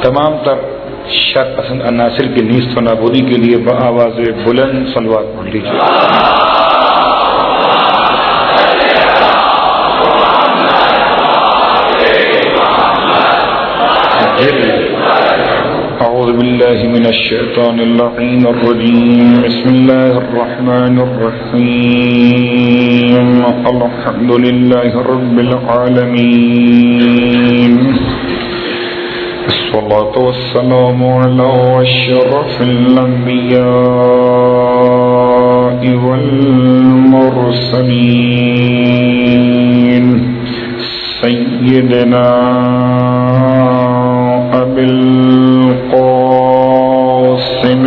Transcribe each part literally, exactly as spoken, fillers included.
تمام تر شر پسند عناصر کی نیست و نابودی کے لیے بآواز بلند صلوات پڑھ لیجیے. اعوذ باللہ من الشیطان اللعین الرجیم. بسم اللہ الرحمن الرحیم. الحمد للہ رب العالمین. الصلاة والسلام على أشرف الأنبياء والمرسلين سيدنا أبي القاسم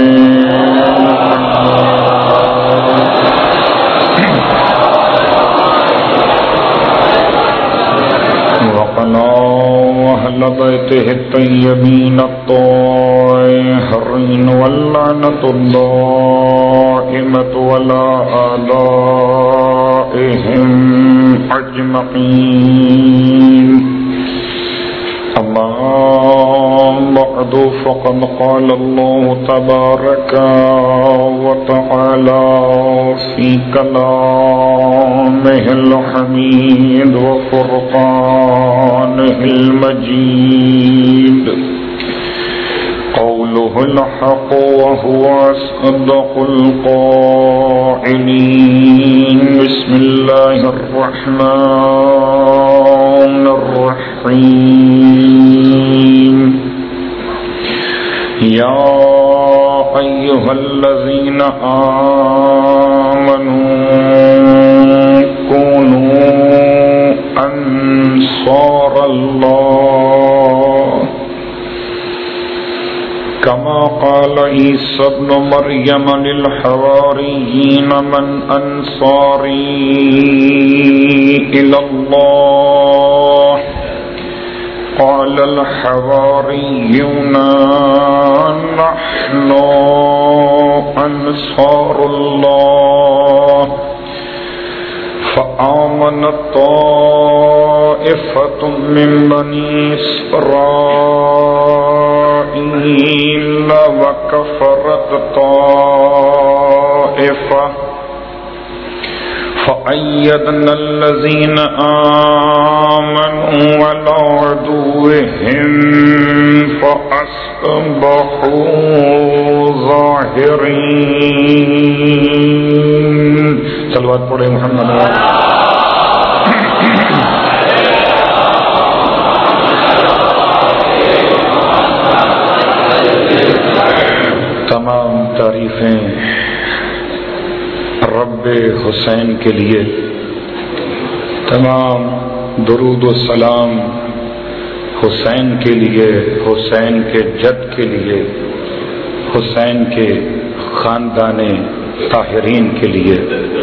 وقنا أهل بيته الطيبين الطاهرين واللعنة الدائمة على أعدائهم أجمعين. أما بعد فقد قال الله تبارك وتعالى في كلامه الحميد وفرقانه المجيد قوله الحق وهو أصدق القائلين. بسم الله الرحمن الرحيم. يا أيها الذين آمنوا كونوا أنصار الله كما قال عيسى ابن مريم للحواريين من أنصاري إلى الله قال الحواريون نحن أنصار الله فآمنت طائفة من بني إسرائيل وكفرت طائفة فأيدنا الذين آمنوا على عدوهم فأصبحوا ظاهرين. صلوات پڑھیں محمد. تمام تعریفیں رب حسین کے لیے، تمام درود و سلام حسین کے لیے، حسین کے جد کے لیے، حسین کے خاندان طاہرین کے لیے،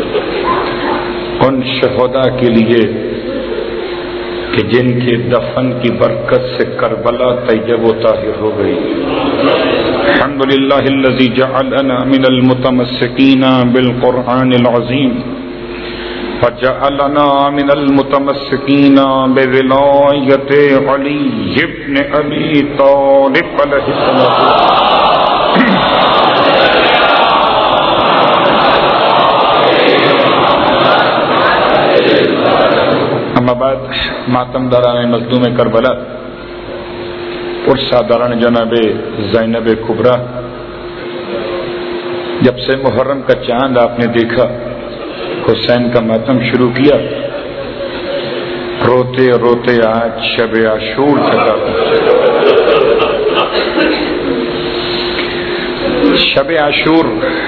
ان شہداء کے لیے کہ جن کے دفن کی برکت سے کربلا طیب و طاہر ہو گئی. الحمد للہ الذی جعلنا من المتمسکین بالقرآن العظیم وجعلنا من المتمسکین بولایت علی بن ابی طالب علیہ السلام. اما بعد ماتم داران مظلوم کربلا اور ساداران جناب زینب کبریٰ، جب سے محرم کا چاند آپ نے دیکھا حسین کا ماتم شروع کیا، روتے روتے آج شب عاشور چلا. شب عاشور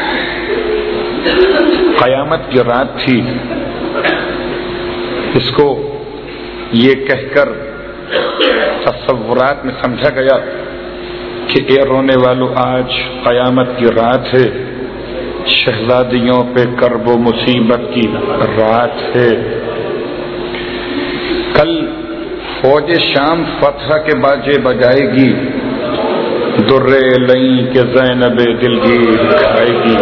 قیامت کی رات تھی. اس کو یہ کہہ کر تصورات میں سمجھا گیا کہ اے رونے والوں آج قیامت کی رات ہے، شہزادیوں پہ کرب و مصیبت کی رات ہے. کل فوج شام فتح کے باجے بجائے گی، درے لئی کے زینب دلگیر کھائے گی،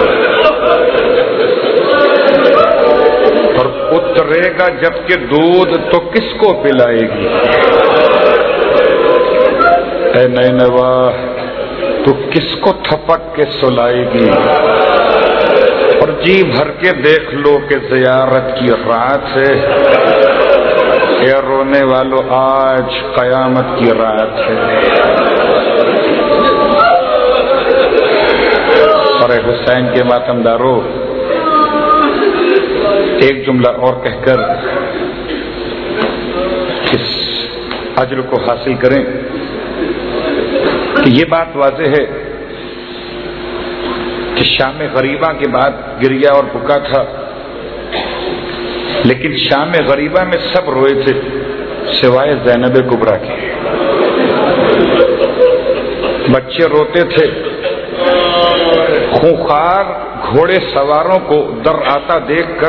اور اترے گا جب کہ دودھ تو کس کو پلائے گی. اے نینوا تو کس کو تھپک کے سلائے گی؟ اور جی بھر کے دیکھ لو کہ زیارت کی رات ہے، اے رونے والو آج قیامت کی رات ہے۔ اور اے حسین کے ماتم دارو، ایک جملہ اور کہہ کر اس اجر کو حاصل کریں کہ یہ بات واضح ہے کہ شام غریبہ کے بعد گریا اور بکا تھا، لیکن شام غریبہ میں سب روئے تھے سوائے زینب کبریٰ کے۔ بچے روتے تھے، خونخوار گھوڑے سواروں کو در آتا دیکھ کر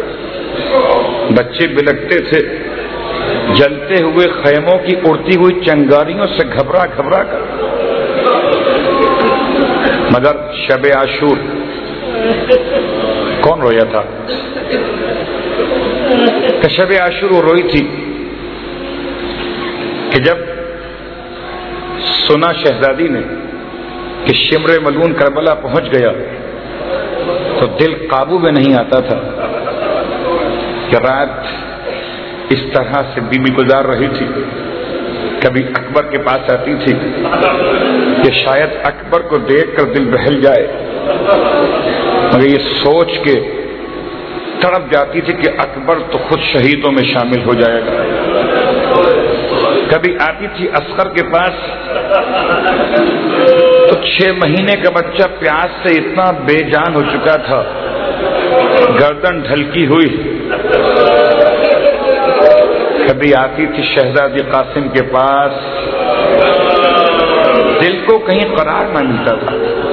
بچے بلکتے تھے، جلتے ہوئے خیموں کی اڑتی ہوئی چنگاریوں سے گھبرا گھبرا کر۔ مگر شب عاشور کون رویا تھا؟ کہ شب عاشور وہ روئی تھی کہ جب سنا شہزادی نے کہ شمر ملعون کربلا پہنچ گیا تو دل قابو میں نہیں آتا تھا کہ رات اس طرح سے بی بی گزار رہی تھی۔ کبھی اکبر کے پاس آتی تھی کہ شاید اکبر کو دیکھ کر دل بہل جائے، مگر یہ سوچ کے تڑپ جاتی تھی کہ اکبر تو خود شہیدوں میں شامل ہو جائے گا۔ کبھی آتی تھی اصغر کے پاس تو چھ مہینے کا بچہ پیاس سے اتنا بے جان ہو چکا تھا، گردن ڈھلکی ہوئی۔ کبھی آتی تھی شہزادی قاسم کے پاس، دل کو کہیں قرار نہ ملتا تھا۔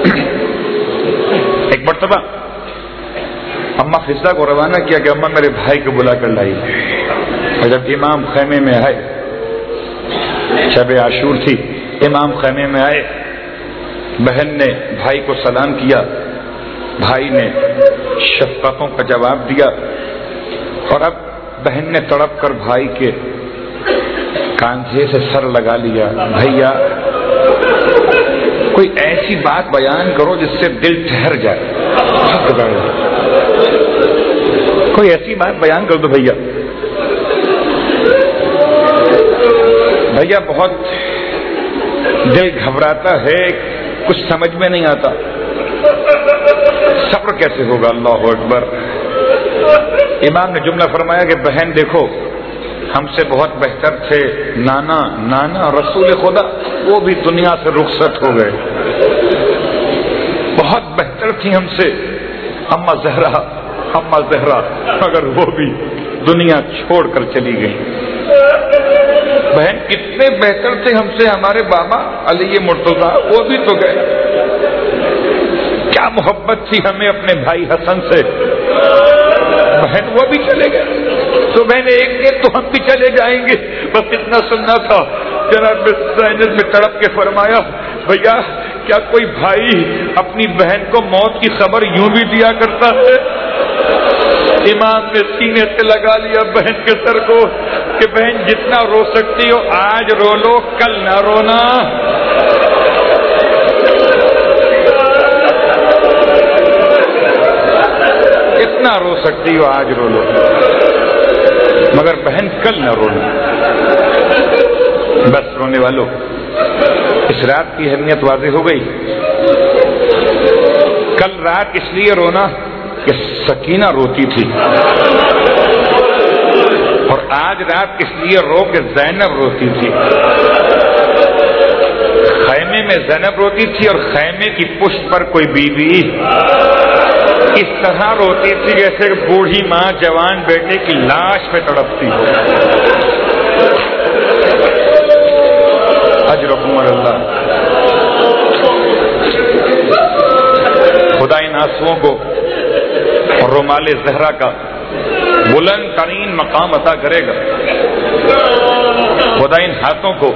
ایک مرتبہ اماں فضہ کو روانہ کیا کہ اماں میرے بھائی کو بلا کر لائی، اور جب امام خیمے میں آئے، شب عاشور تھی، امام خیمے میں آئے، بہن نے بھائی کو سلام کیا، بھائی نے شفقتوں کا جواب دیا، اور اب بہن نے تڑپ کر بھائی کے کاندھے سے سر لگا لیا۔ بھیا کوئی ایسی بات بیان کرو جس سے دل ٹھہر جائے، کوئی ایسی بات بیان کر دو بھیا۔ بھیا بہت دل گھبراتا ہے، کچھ سمجھ میں نہیں آتا، صبر کیسے ہوگا؟ اللہ اکبر۔ امام نے جملہ فرمایا کہ بہن دیکھو، ہم سے بہت بہتر تھے نانا نانا رسول خدا، وہ بھی دنیا سے رخصت ہو گئے۔ بہت بہتر تھی ہم سے اما زہرا اما زہرا، مگر وہ بھی دنیا چھوڑ کر چلی گئی۔ بہن کتنے بہتر تھے ہم سے ہمارے بابا علی مرتضیٰ، وہ بھی تو گئے۔ کیا محبت تھی ہمیں اپنے بھائی حسن سے، بہن وہ بھی چلے گئے، تو میں نے ایک دن تو ہم بھی چلے جائیں گے۔ بس اتنا سننا تھا۔ جناب زینب میں تڑپ کے فرمایا، بھیا کیا کوئی بھائی اپنی بہن کو موت کی خبر یوں بھی دیا کرتا ہے؟ امام نے سینے سے لگا لیا بہن کے سر کو کہ بہن جتنا رو سکتی ہو آج رو لو، کل نہ رونا۔ جتنا رو سکتی ہو آج رو لو، مگر بہن کل نہ رونا۔ بس رونے والوں، اس رات کی اہمیت واضح ہو گئی۔ کل رات اس لیے رونا کہ سکینہ روتی تھی، اور آج رات اس لیے رو کہ زینب روتی تھی۔ خیمے میں زینب روتی تھی، اور خیمے کی پشت پر کوئی بیوی اس طرح روتی تھی جیسے بوڑھی ماں جوان بیٹے کی لاش پہ تڑپتی ہو۔ اجرکم اللہ۔ خدا ان آنسوؤں کو اور رومال زہرا کا بلند ترین مقام عطا کرے گا۔ خدا ان ہاتھوں کو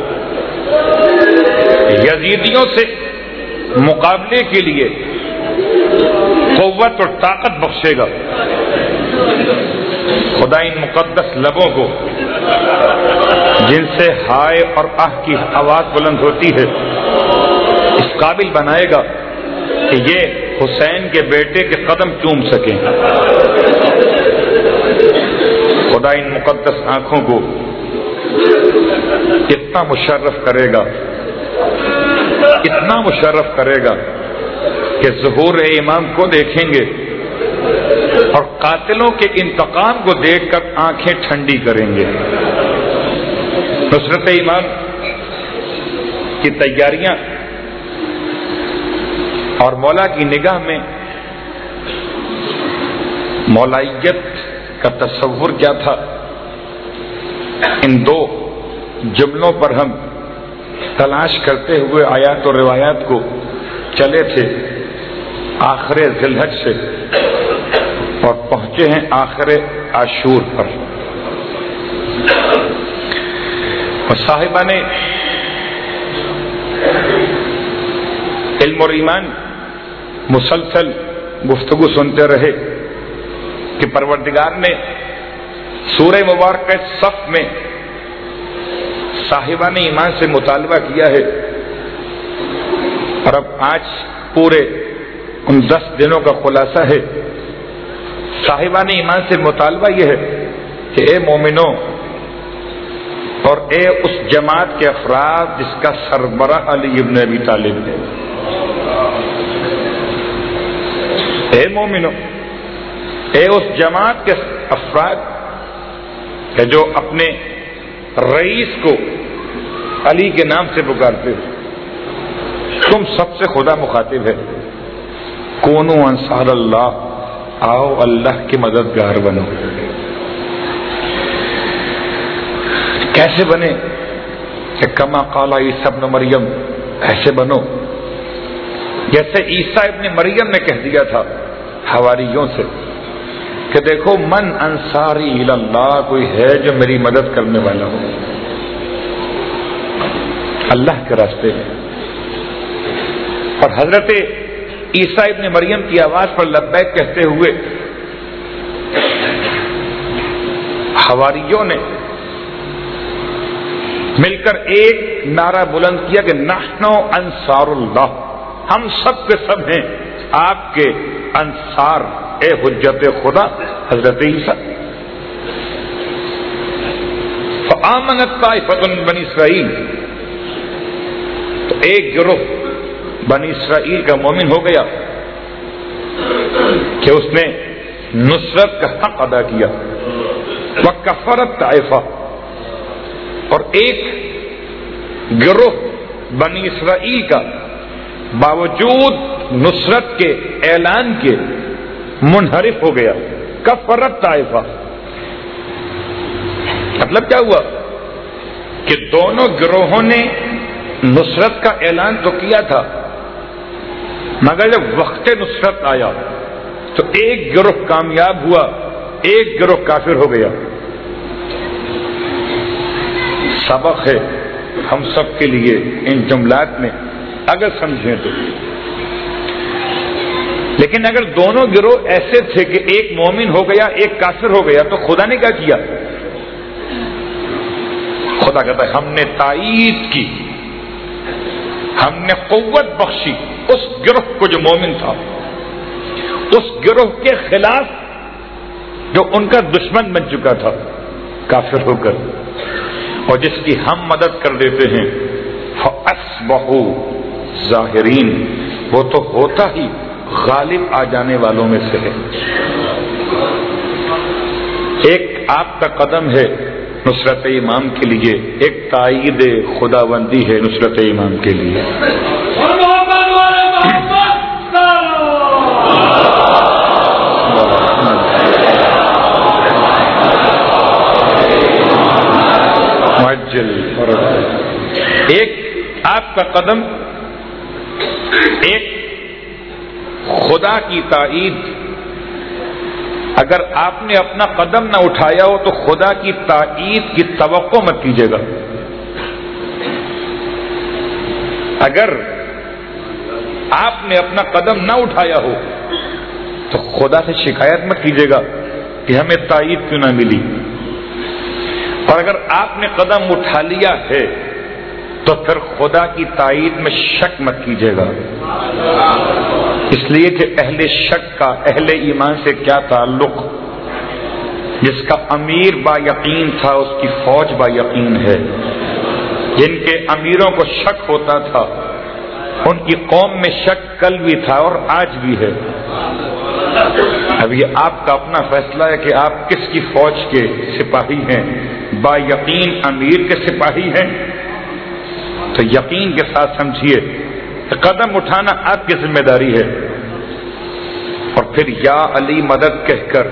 یزیدیوں سے مقابلے کے لیے قوت اور طاقت بخشے گا۔ خدا ان مقدس لبوں کو جن سے ہائے اور آہ کی آواز بلند ہوتی ہے، اس قابل بنائے گا کہ یہ حسین کے بیٹے کے قدم چوم سکیں۔ خدا ان مقدس آنکھوں کو اتنا مشرف کرے گا، اتنا مشرف کرے گا کہ ظہور امام کو دیکھیں گے اور قاتلوں کے انتقام کو دیکھ کر آنکھیں ٹھنڈی کریں گے۔ نصرت امام کی تیاریاں اور مولا کی نگاہ میں مولائیت کا تصور کیا تھا، ان دو جملوں پر ہم تلاش کرتے ہوئے آیات اور روایات کو چلے تھے آخر ذی الحج سے اور پہنچے ہیں آخر عاشور پر۔ اور صاحبہ نے علم اور ایمان مسلسل گفتگو سنتے رہے کہ پروردگار نے سورہ مبارکہ صف میں صاحبان ایمان سے مطالبہ کیا ہے، اور اب آج پورے ان دس دنوں کا خلاصہ ہے۔ صاحبان ایمان سے مطالبہ یہ ہے کہ اے مومنوں اور اے اس جماعت کے افراد جس کا سربراہ علی ابن ابی طالب ہے، اے مومنوں، اے اس جماعت کے افراد کہ جو اپنے رئیس کو علی کے نام سے پکارتے ہو، تم سب سے خدا مخاطب ہے، کونو انصار اللہ، آؤ اللہ کے مددگار بنو۔ کیسے بنے؟ کہ کما قال عیسیٰ ابن مریم، ایسے بنو جیسے عیسیٰ ابن مریم نے کہہ دیا تھا حواریوں سے کہ دیکھو من انصاری الی اللہ، کوئی ہے جو میری مدد کرنے والا ہو اللہ کے راستے میں۔ اور حضرت عیسیٰ ابن مریم کی آواز پر لبیک کہتے ہوئے حواریوں نے مل کر ایک نعرہ بلند کیا کہ نحن انصار اللہ، ہم سب کے سب ہیں آپ کے انصار، اے حجت خدا حضرت عیسیٰ۔ فآمنت طائفۃ من بنی اسرائیل، تو ایک گروہ بنی اسرائیل کا مومن ہو گیا کہ اس نے نصرت کا حق ادا کیا۔ وکفرت طائفہ، اور ایک گروہ بنی اسرائیل کا باوجود نصرت کے اعلان کے منحرف ہو گیا۔ کفرت طائفہ مطلب کیا ہوا کہ دونوں گروہوں نے نصرت کا اعلان تو کیا تھا، مگر جب وقت نصرت آیا تو ایک گروہ کامیاب ہوا، ایک گروہ کافر ہو گیا۔ سبق ہے ہم سب کے لیے ان جملات میں اگر سمجھیں تو، لیکن اگر دونوں گروہ ایسے تھے کہ ایک مومن ہو گیا ایک کافر ہو گیا تو خدا نے کیا کیا؟ خدا کہتا ہے ہم نے تائید کی، ہم نے قوت بخشی اس گروہ کو جو مومن تھا، اس گروہ کے خلاف جو ان کا دشمن بن چکا تھا کافر ہو کر، اور جس کی ہم مدد کر دیتے ہیں فَأَصْبَحُوا ظَاهِرِينَ، وہ تو ہوتا ہی غالب آ جانے والوں میں سے ہے۔ ایک آپ کا قدم ہے نصرت امام کے لیے، ایک تائید خداوندی ہے نصرت امام کے لیے۔ ایک آپ کا قدم، ایک خدا کی تائید۔ اگر آپ نے اپنا قدم نہ اٹھایا ہو تو خدا کی تائید کی توقع مت کیجیے گا۔ اگر آپ نے اپنا قدم نہ اٹھایا ہو تو خدا سے شکایت مت کیجیے گا کہ ہمیں تائید کیوں نہ ملی۔ اور اگر آپ نے قدم اٹھا لیا ہے تو پھر خدا کی تائید میں شک مت کیجیے گا، اس لیے کہ اہل شک کا اہل ایمان سے کیا تعلق؟ جس کا امیر با یقین تھا اس کی فوج با یقین ہے، جن کے امیروں کو شک ہوتا تھا ان کی قوم میں شک کل بھی تھا اور آج بھی ہے۔ اب یہ آپ کا اپنا فیصلہ ہے کہ آپ کس کی فوج کے سپاہی ہیں، با یقین امیر کے سپاہی ہیں تو یقین کے ساتھ سمجھیے قدم اٹھانا آپ کی ذمہ داری ہے، اور پھر یا علی مدد کہہ کر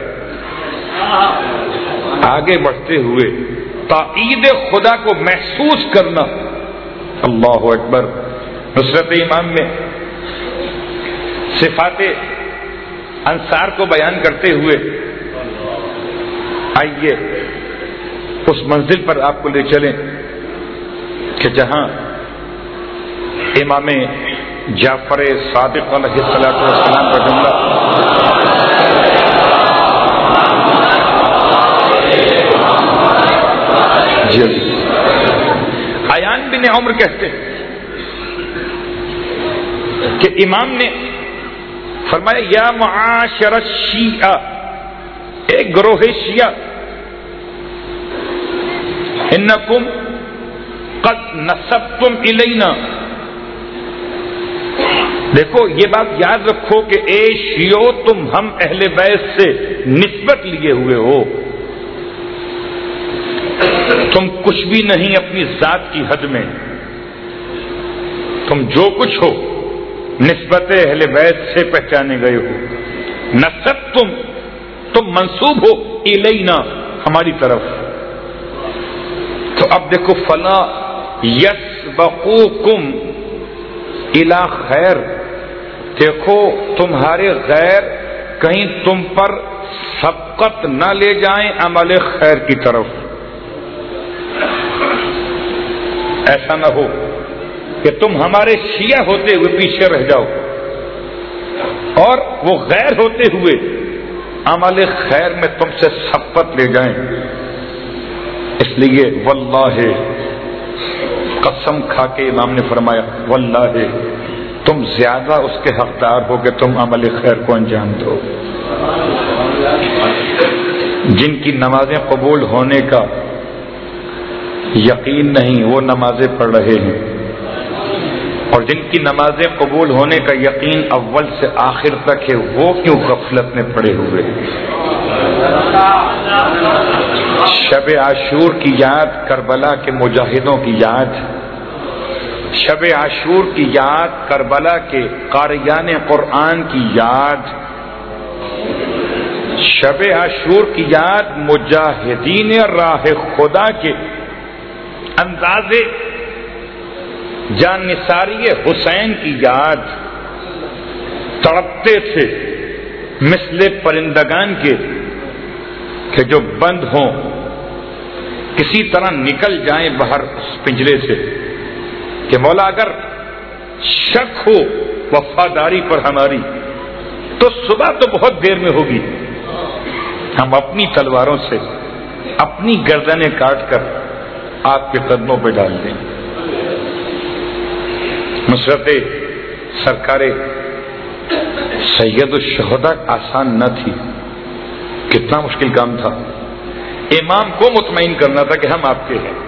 آگے بڑھتے ہوئے تائید خدا کو محسوس کرنا۔ اللہ اکبر۔ نصرت امام میں صفات انصار کو بیان کرتے ہوئے آئیے اس منزل پر آپ کو لے چلیں کہ جہاں امام جعفر صادق علیہ الصلوۃ والسلام کا جملہ جی عیان بن عمر کہتے ہیں کہ امام نے فرمایا یا معاشر الشیعہ، ایک گروہ شیعہ، انکم قد نسبتم الینا، دیکھو یہ بات یاد رکھو کہ اے شیعو تم ہم اہل بیت سے نسبت لیے ہوئے ہو، تم کچھ بھی نہیں اپنی ذات کی حد میں، تم جو کچھ ہو نسبت اہل بیت سے پہچانے گئے ہو، نسب تم تم منسوب ہو الینا ہماری طرف۔ تو اب دیکھو فلا یسبقوکم الی خیر، دیکھو تمہارے غیر کہیں تم پر سبقت نہ لے جائیں عمل خیر کی طرف، ایسا نہ ہو کہ تم ہمارے شیعہ ہوتے ہوئے پیچھے رہ جاؤ اور وہ غیر ہوتے ہوئے عمل خیر میں تم سے سبقت لے جائیں۔ اس لیے واللہ، قسم کھا کے امام نے فرمایا واللہ تم زیادہ اس کے حقدار ہو کہ تم عمل خیر کو انجام دو۔ جن کی نمازیں قبول ہونے کا یقین نہیں وہ نمازیں پڑھ رہے ہیں، اور جن کی نمازیں قبول ہونے کا یقین اول سے آخر تک ہے وہ کیوں غفلت میں پڑے ہوئے ہیں؟ شب عاشور کی یاد، کربلا کے مجاہدوں کی یاد، شب عاشور کی یاد، کربلا کے قاریان قرآن کی یاد، شب عاشور کی یاد، مجاہدین راہ خدا کے اندازے جان نثاری حسین کی یاد، تڑپتے تھے مثل پرندگان کے کہ جو بند ہوں کسی طرح نکل جائیں باہر اس پنجرے سے، کہ مولا اگر شک ہو وفاداری پر ہماری تو صبح تو بہت دیر میں ہوگی، ہم اپنی تلواروں سے اپنی گردنیں کاٹ کر آپ کے قدموں پہ ڈال دیں۔ نصرت سرکار سید الشہداء آسان نہ تھی، کتنا مشکل کام تھا۔ امام کو مطمئن کرنا تھا کہ ہم آپ کے ہیں،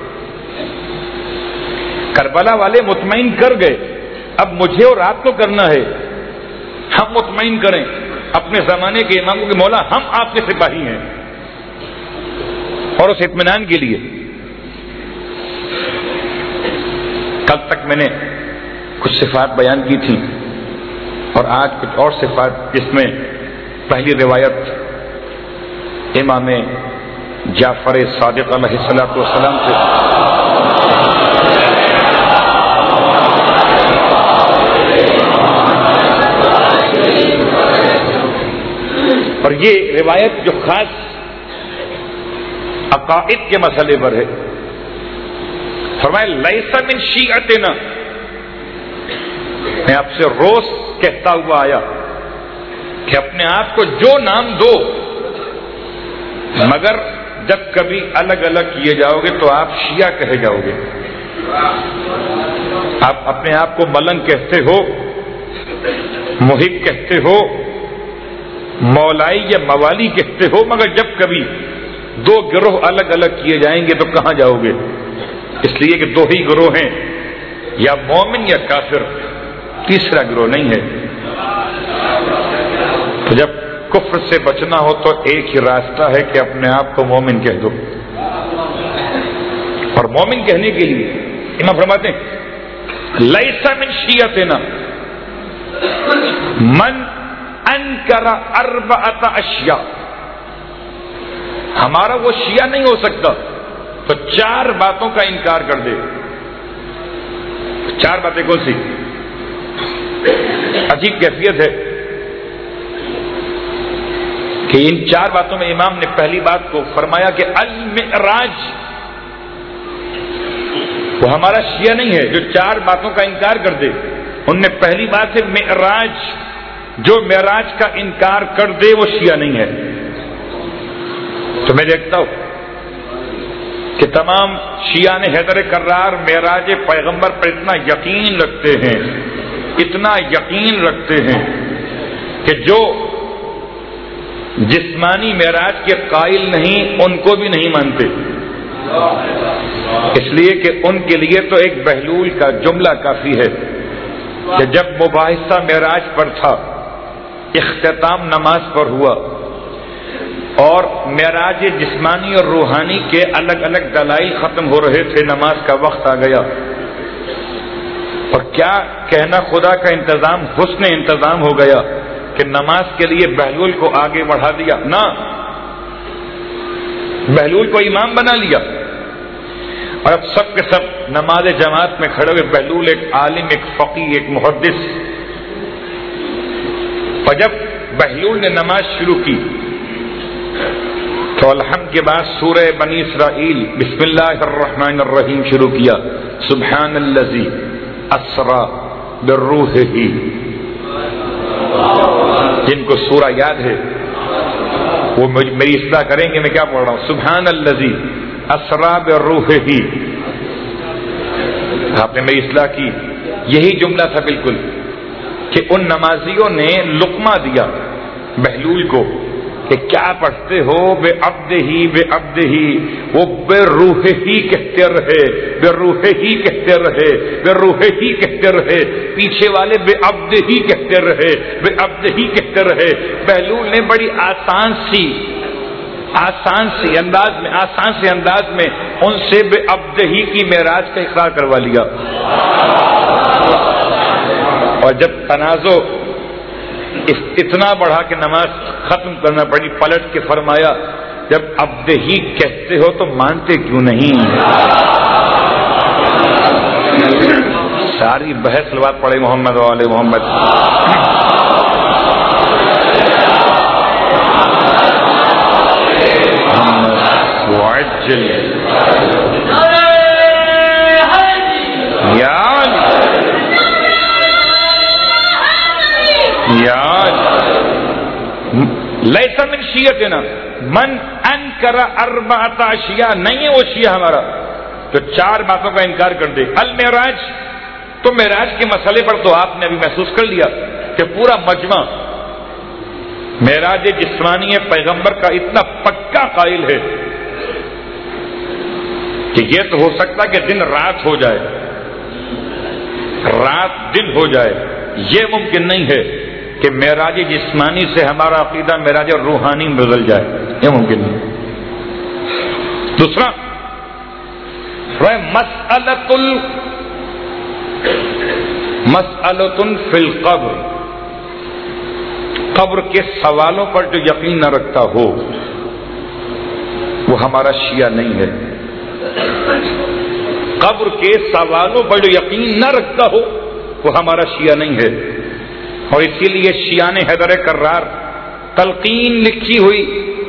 کربلا والے مطمئن کر گئے، اب مجھے اور آپ کو کرنا ہے ہم مطمئن کریں اپنے زمانے کے اماموں کے مولا ہم آپ کے سپاہی ہیں۔ اور اس اطمینان کے لیے کل تک میں نے کچھ صفات بیان کی تھی اور آج کچھ اور صفات، جس میں پہلی روایت امام جعفر صادق علیہ الصلوۃ والسلام سے اور یہ روایت جو خاص عقائد کے مسئلے پر ہے، فرمایا لیس من شیعتنا، میں آپ سے روز کہتا ہوا آیا کہ اپنے آپ کو جو نام دو مگر جب کبھی الگ الگ کیے جاؤ گے تو آپ شیعہ کہے جاؤ گے. آپ اپنے آپ کو ملنگ کہتے ہو، محب کہتے ہو، مولائی یا موالی کہتے ہو، مگر جب کبھی دو گروہ الگ الگ کیے جائیں گے تو کہاں جاؤ گے؟ اس لیے کہ دو ہی گروہ ہیں، یا مومن یا کافر، تیسرا گروہ نہیں ہے. تو جب کفر سے بچنا ہو تو ایک ہی راستہ ہے کہ اپنے آپ کو مومن کہہ دو. اور مومن کہنے کے لیے امام فرماتے ہیں لیس من شیعتنا من انکر اربعۃ اشیاء، ہمارا وہ شیعہ نہیں ہو سکتا تو چار باتوں کا انکار کر دے. چار باتیں کون سی؟ عجیب کیفیت ہے کہ ان چار باتوں میں امام نے پہلی بات کو فرمایا کہ المعراج، وہ ہمارا شیعہ نہیں ہے جو چار باتوں کا انکار کر دے. ان میں پہلی بات ہے معراج، جو معراج کا انکار کر دے وہ شیعہ نہیں ہے. تو میں دیکھتا ہوں کہ تمام شیعہ نے حیدر کرار معراج پیغمبر پر اتنا یقین رکھتے ہیں، اتنا یقین رکھتے ہیں کہ جو جسمانی معراج کے قائل نہیں ان کو بھی نہیں مانتے. اس لیے کہ ان کے لیے تو ایک بہلول کا جملہ کافی ہے کہ جب مباحثہ معراج پر تھا، اختتام نماز پر ہوا اور معراج جسمانی اور روحانی کے الگ الگ دلائل ختم ہو رہے تھے، نماز کا وقت آ گیا، اور کیا کہنا خدا کا انتظام، حسن انتظام ہو گیا کہ نماز کے لیے بہلول کو آگے بڑھا دیا. نہ، بہلول کو امام بنا لیا اور اب سب کے سب نماز جماعت میں کھڑے ہوئے. بہلول ایک عالم، ایک فقی، ایک محدث. اور جب بہلول نے نماز شروع کی تو الحمد کے بعد سورہ بنی اسرائیل بسم اللہ الرحمن الرحیم شروع کیا. سبحان الذی اسری بروحہ، جن کو سورہ یاد ہے وہ میری اصلاح کریں گے. میں کیا پڑھ رہا ہوں؟ سبحان الذی اسری بروحہ. آپ نے میری اصلاح کی. یہی جملہ تھا بالکل کہ ان نمازیوں نے لقمہ دیا بہلول کو کہ کیا پڑھتے ہو؟ بے عبد ہی بے عبد ہی. وہ بے روح ہی کہتے رہے، بے روح ہی کہتے رہے، بے روح ہی کہتے رہے. پیچھے والے بے عبد ہی کہتے رہے، بے عبد ہی کہتے رہے. بہلول نے بڑی آسان سی آسان سی انداز میں آسان سے انداز میں ان سے بے عبد ہی کی معراج کا اقرار کروا لیا. اور جب تنازع اتنا بڑھا کہ نماز ختم کرنا پڑی، پلٹ کے فرمایا جب عبد ہی کہتے ہو تو مانتے کیوں نہیں؟ ساری بحث بات پڑے محمد والے محمد. لیس من شیعتنا من انکر اربعۃ اشیاء، نہیں ہے وہ شیعہ ہمارا جو چار باتوں کا انکار کر دے. المعراج، تو معراج کے مسئلے پر تو آپ نے ابھی محسوس کر لیا کہ پورا مجمع معراج جسمانی پیغمبر کا اتنا پکا قائل ہے کہ یہ تو ہو سکتا کہ دن رات ہو جائے، رات دن ہو جائے. یہ ممکن نہیں ہے کہ معراج جسمانی سے ہمارا عقیدہ معراج روحانی میں بدل جائے، یہ ممکن نہیں. دوسرا مسئلۃ ال مسئلۃ فی القبر، قبر کے سوالوں پر جو یقین نہ رکھتا ہو وہ ہمارا شیعہ نہیں ہے. قبر کے سوالوں پر جو یقین نہ رکھتا ہو وہ ہمارا شیعہ نہیں ہے. اور اسی لیے شیعہ نے حیدر کرار تلقین لکھی ہوئی،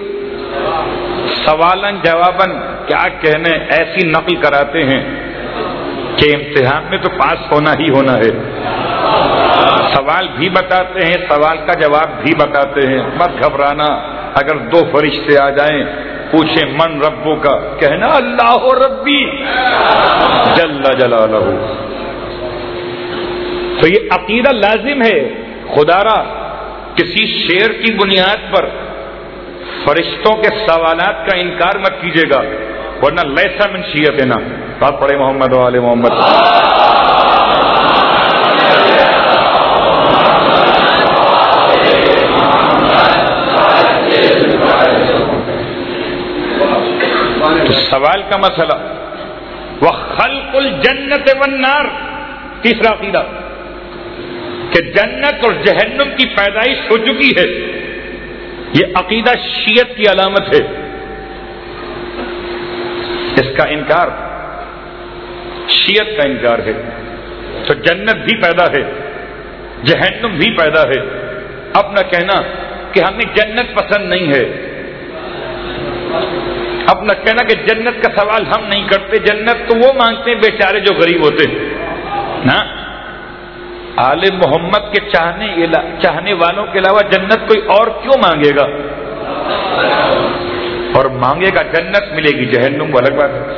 سوالن جوابن کیا کہنے، ایسی نقل کراتے ہیں کہ امتحان میں تو پاس ہونا ہی ہونا ہے. سوال بھی بتاتے ہیں، سوال کا جواب بھی بتاتے ہیں. مت گھبرانا، اگر دو فرشتے آ جائیں پوچھے من ربو کا، کہنا اللہ ربی جل جلالہ۔ تو یہ عقیدہ لازم ہے۔ خدا را کسی شعر کی بنیاد پر فرشتوں کے سوالات کا انکار مت کیجیے گا، ورنہ لیسا من شیعتنا۔ بات پڑھے محمد و آل محمد۔ تو سوال کا مسئلہ وخلق الجنت والنار، تیسرا عقیدہ کہ جنت اور جہنم کی پیدائش ہو چکی ہے، یہ عقیدہ شیعت کی علامت ہے۔ اس کا انکار شیعت کا انکار ہے۔ تو جنت بھی پیدا ہے، جہنم بھی پیدا ہے۔ اپنا کہنا کہ ہمیں جنت پسند نہیں ہے، اپنا کہنا کہ جنت کا سوال ہم نہیں کرتے، جنت تو وہ مانگتے ہیں بیچارے جو غریب ہوتے ہیں نا۔ آل محمد کے چاہنے چاہنے والوں کے علاوہ جنت کوئی اور کیوں مانگے گا؟ اور مانگے گا جنت ملے گی، جہنم وہ الگ بات ہے۔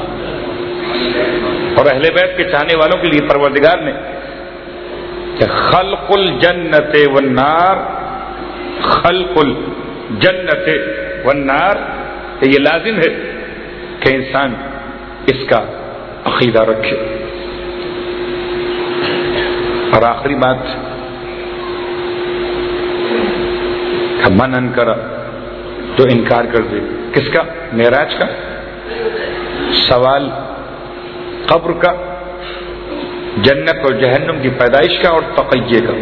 اور اہل بیت کے چاہنے والوں کے لیے پروردگار نے کہ خلق الجنت والنار، خلق الجنت والنار، یہ لازم ہے کہ انسان اس کا عقیدہ رکھے۔ اور آخری بات کہ من انکر، جو انکار کر دے کس کا؟ معراج کا، سوال قبر کا، جنت اور جہنم کی پیدائش کا، اور تقیہ کا،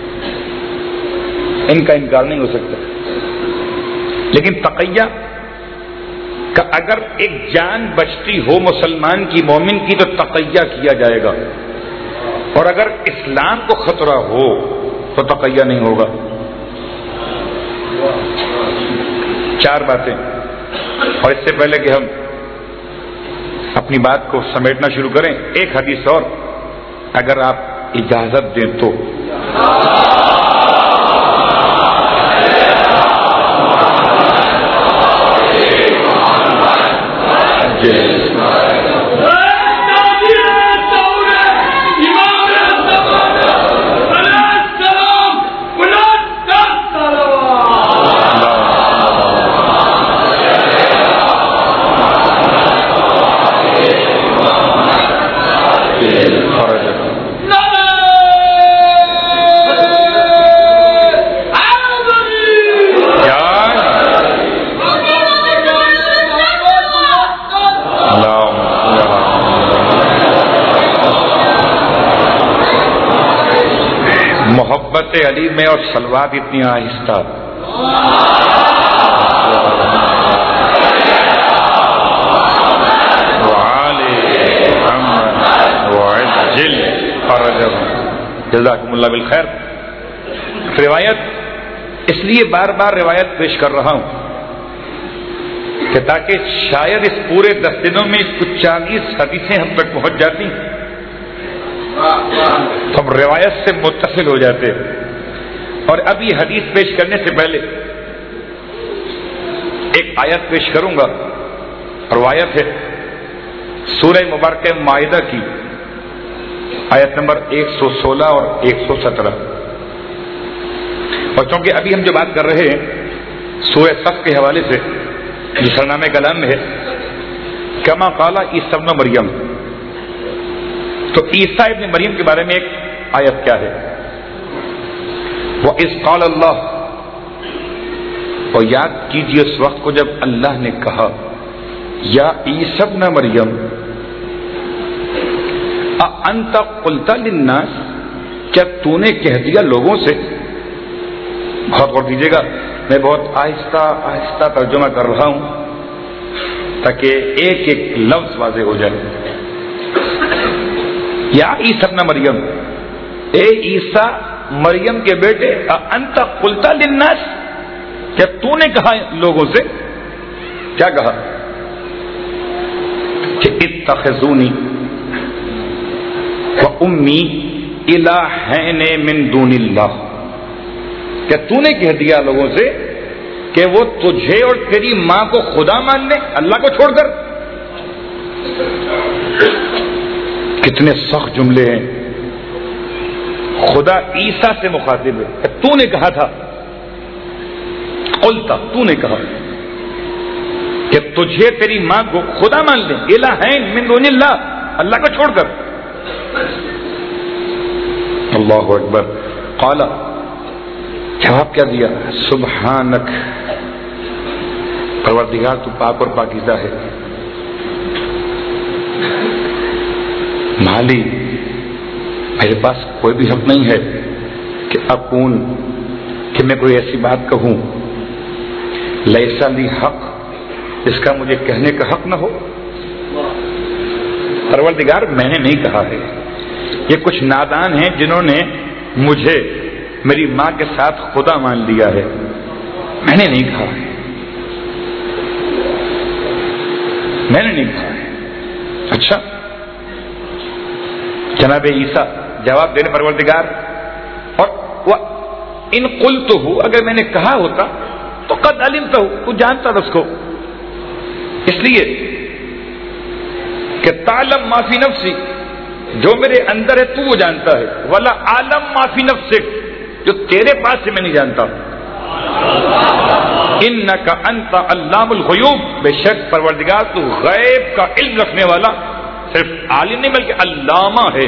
ان کا انکار نہیں ہو سکتا۔ لیکن تقیہ کا اگر ایک جان بچتی ہو مسلمان کی، مومن کی، تو تقیہ کیا جائے گا، اور اگر اسلام کو خطرہ ہو تو تقیہ نہیں ہوگا۔ چار باتیں، اور اس سے پہلے کہ ہم اپنی بات کو سمیٹنا شروع کریں، ایک حدیث اور اگر آپ اجازت دیں تو۔ محبت علی میں اور صلوات اتنی آہستہ، جزاکم اللہ بالخیر۔ روایت اس لیے بار بار روایت پیش کر رہا ہوں کہ تاکہ شاید اس پورے دس دنوں میں کچھ چالیس حدیثیں ہم تک پہنچ جاتی، ہم روایت سے متصل ہو جاتے۔ اور اب یہ حدیث پیش کرنے سے پہلے ایک آیت پیش کروں گا، روایت ہے سورہ مبارکہ مائدہ کی، آیت نمبر ایک سو سولہ اور ایک سو سترہ۔ اور چونکہ ابھی ہم جو بات کر رہے ہیں سورہ صف کے حوالے سے، جو سرنامہ کلام میں ہے، کما قال عیسی ابن مریم، تو عیسیٰ ابن مریم کے بارے میں ایک آیت کیا ہے؟ وَإِذْ قَالَ اللَّهُ، اور یاد کیجیے اس وقت کو جب اللہ نے کہا یا عیسی ابن مریم اَأَنْتَ قُلْتَ لِلنَّاسِ، کیا تو نے کہہ دیا لوگوں سے؟ بہت غور کیجیے گا، میں بہت آہستہ آہستہ ترجمہ کر رہا ہوں تاکہ ایک ایک لفظ واضح ہو جائے۔ یا عیسی ابن مریم، اے عیسیٰ مریم کے بیٹے، انت قلت للناس، کیا تو نے کہا لوگوں سے؟ کیا کہا؟ کہ اتخذونی و امی الہین من دون اللہ، کیا تو نے کہہ دیا لوگوں سے کہ وہ تجھے اور تیری ماں کو خدا مان لے اللہ کو چھوڑ کر. کتنے سخت جملے ہیں. خدا عیسیٰ سے مخاطب ہے. تو نے کہا تھا قلت، تو نے کہا کہ تجھے تیری ماں کو خدا مان لیں. الہین من دون اللہ، اللہ کو چھوڑ کر. اللہ اکبر. قال، جواب کیا دیا؟ سبحانک، پروردگار تو پاک اور پاکیزہ ہے. مالی، میرے پاس کوئی بھی حق نہیں ہے کہ اکون، کہ میں کوئی ایسی بات کہوں لیسا لی حق، اس کا مجھے کہنے کا حق نہ ہو. پروردگار میں نے نہیں کہا ہے، یہ کچھ نادان ہیں جنہوں نے مجھے میری ماں کے ساتھ خدا مان لیا ہے. میں نے نہیں کہا ہے، میں نے نہیں کہا ہے. اچھا، جناب عیسیٰ جواب دینے پروردگار، اور ان قلت ہوں، اگر میں نے کہا ہوتا تو قد علمتہ، تو جانتا تھا اس کو، اس لیے کہ تعلم ما فی نفسی، جو میرے اندر ہے تو وہ جانتا ہے. ولا عالم ما فی نفسک، جو تیرے پاس سے میں نہیں جانتا. انک انت علام الغیوب، بے شک پروردگار تو غیب کا علم رکھنے والا صرف عالم نہیں بلکہ علامہ ہے.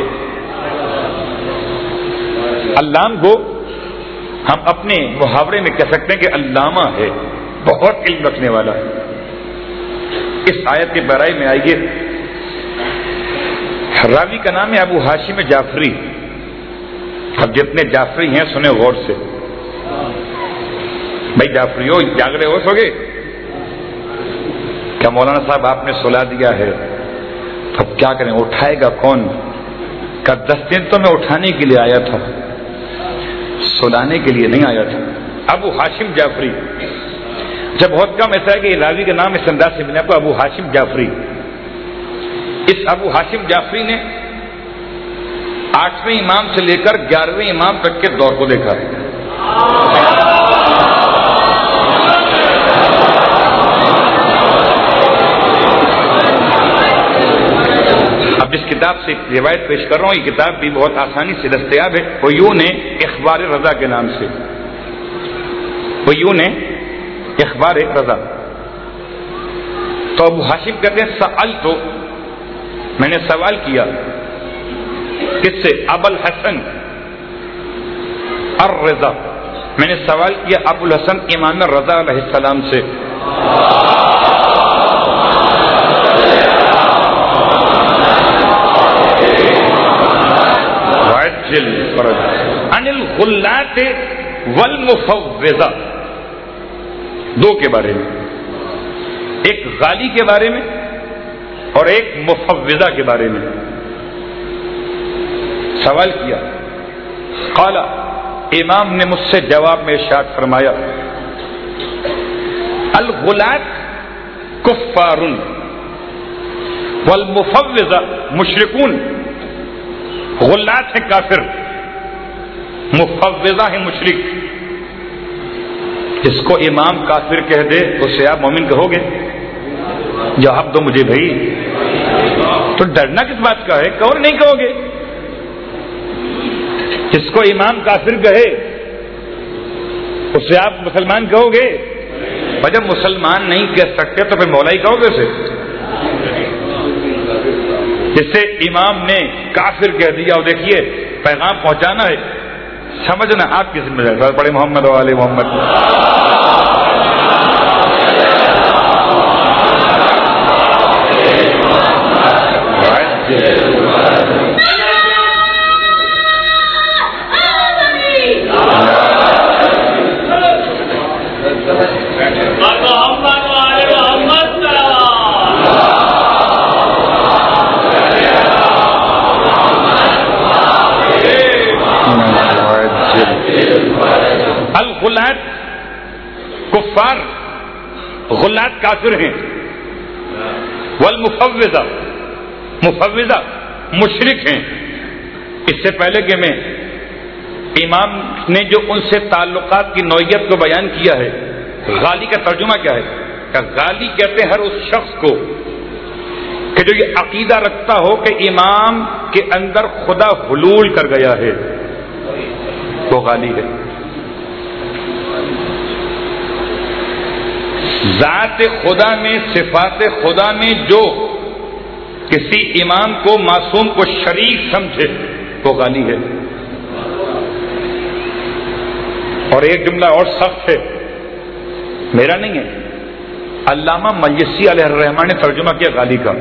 علام کو ہم اپنے محاورے میں کہہ سکتے ہیں کہ علامہ ہے، بہت علم رکھنے والا ہے. اس آیت کے برائے میں آئیے. راوی کا نام ہے ابو ہاشم جعفری. اب جتنے جعفری ہیں سنیں غور سے. بھائی جعفری ہو، جاگ رہے ہو، سو گے کیا؟ مولانا صاحب آپ نے سلا دیا ہے، اب کیا کریں؟ اٹھائے گا کون؟ کا دس دن تو میں اٹھانے کے لیے آیا تھا، سلانے کے لیے نہیں آیا تھا. ابو ہاشم جعفری. جب بہت کم ایسا ہے کہ راوی کا نام اس انداز سے ملا کو ابو ہاشم جعفری. اس ابو ہاشم جعفری نے آٹھویں امام سے لے کر گیارہویں امام تک کے دور کو دیکھا ہے. اب جس کتاب سے روایت پیش کر رہا ہوں، یہ کتاب بھی بہت آسانی سے دستیاب ہے. عیون اخبار رضا کے نام سے. عیون اخبار رضا. تو ابو ہاشم کہتے ہیں سألت، میں نے سوال کیا کس سے؟ ابو الحسن الرضا، میں نے سوال کیا ابو الحسن امام رضا علیہ السلام سے. عن الغلات والمفوضہ، دو کے بارے میں، ایک غالی کے بارے میں اور ایک مفوضہ کے بارے میں سوال کیا. قال، امام نے مجھ سے جواب میں ارشاد فرمایا الغلات کفار والمفوضہ مشرکون. غلات ہے کافر، مفوضہ ہے مشرک. جس کو امام کافر کہہ دے اسے آپ مومن کہو گے؟ جواب دو مجھے بھائی. تو ڈرنا کس بات کا ہے؟ کہو نہیں کہو گے؟ جس کو امام کافر کہے اسے آپ مسلمان کہو گے؟ جب مسلمان نہیں کہہ سکتے تو پھر مولا ہی کہو گے اسے. جسے امام نے کافر کہہ دیا، اور دیکھیے پیغام پہنچانا ہے، سمجھنا آپ کی ذمہ داری. پڑھے محمد و آل محمد. الغلات کفار، غلات کافر ہیں. والمفوضہ، مفوضہ مشرک ہیں. اس سے پہلے کہ میں امام نے جو ان سے تعلقات کی نوعیت کو بیان کیا ہے غالی کا ترجمہ کیا ہے؟ کہ غالی کہتے ہیں ہر اس شخص کو کہ جو یہ عقیدہ رکھتا ہو کہ امام کے اندر خدا حلول کر گیا ہے، وہ غالی ہے۔ ذات خدا میں، صفات خدا میں جو کسی امام کو، معصوم کو شریک سمجھے وہ غالی ہے۔ اور ایک جملہ اور سخت ہے، میرا نہیں ہے، علامہ مجلسی علیہ الرحمٰن نے ترجمہ کیا غالی کا،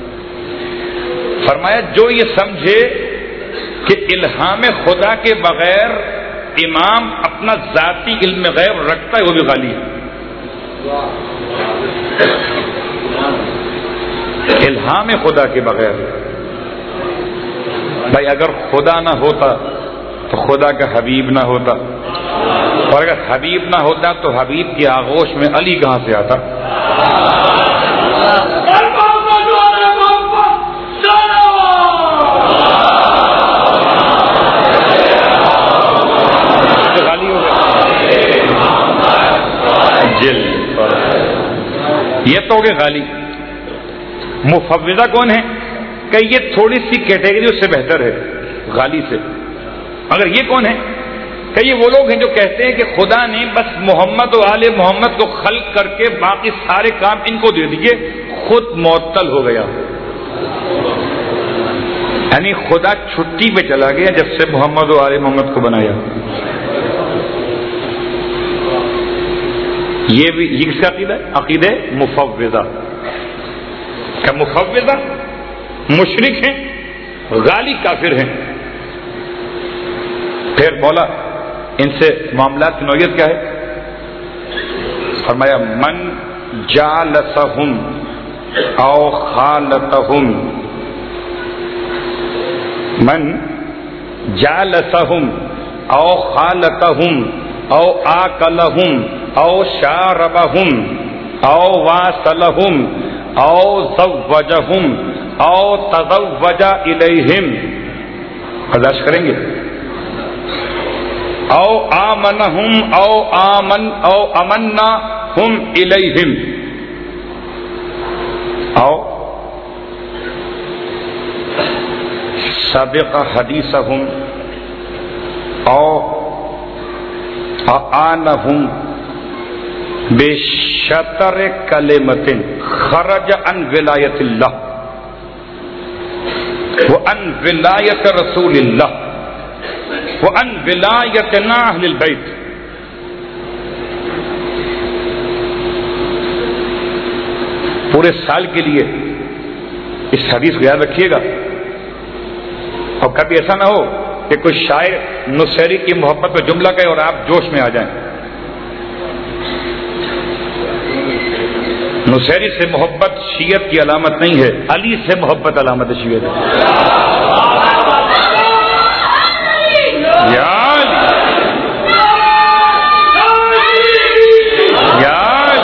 فرمایا جو یہ سمجھے کہ الہام خدا کے بغیر امام اپنا ذاتی علم غیب رکھتا ہے وہ بھی غالی ہے۔ الہام خدا کے بغیر، بھائی اگر خدا نہ ہوتا تو خدا کا حبیب نہ ہوتا، اور اگر حبیب نہ ہوتا تو حبیب کی آغوش میں علی کہاں سے آتا؟ جل یہ تو ہو گئے غالی۔ مفوضہ کون ہے؟ کہ یہ تھوڑی سی کیٹیگری اس سے بہتر ہے غالی سے۔ اگر یہ کون ہے؟ کہ یہ وہ لوگ ہیں جو کہتے ہیں کہ خدا نے بس محمد و آل محمد کو خلق کر کے باقی سارے کام ان کو دے دیے، خود معطل ہو گیا، یعنی خدا چھٹی پہ چلا گیا جب سے محمد و آل محمد کو بنایا۔ یہ بھی یہ کس کا عقیدہ ہے؟ عقیدہ مفوضہ۔ کہ مفوضہ مشرک ہیں، غالی کافر ہیں۔ پھر مولا ان سے معاملات کی نوعیت کیا ہے؟ فرمایا من جالسہم او خالتہم، من جالسہم او خالتہم او آکلہم او شاربہم او واصلہم او زوجہم او تزوج الیہم، برداشت کریں گے؟ او آمنہم او آمن او امنا ہم الیہم، او سبق حدیثہم او آنہم بشطر کلمۃ خرج عن ولایت اللہ وعن ولایت رسول اللہ وعن ولایتنا اہل البیت۔ پورے سال کے لیے اس حدیث کو یاد رکھیے گا، اور کبھی ایسا نہ ہو کہ کوئی شاعر نصیری کی محبت میں جملہ کہے اور آپ جوش میں آ جائیں۔ نصیری سے محبت شیعت کی علامت نہیں ہے، علی سے محبت علامت شیعت ہے۔ یا یا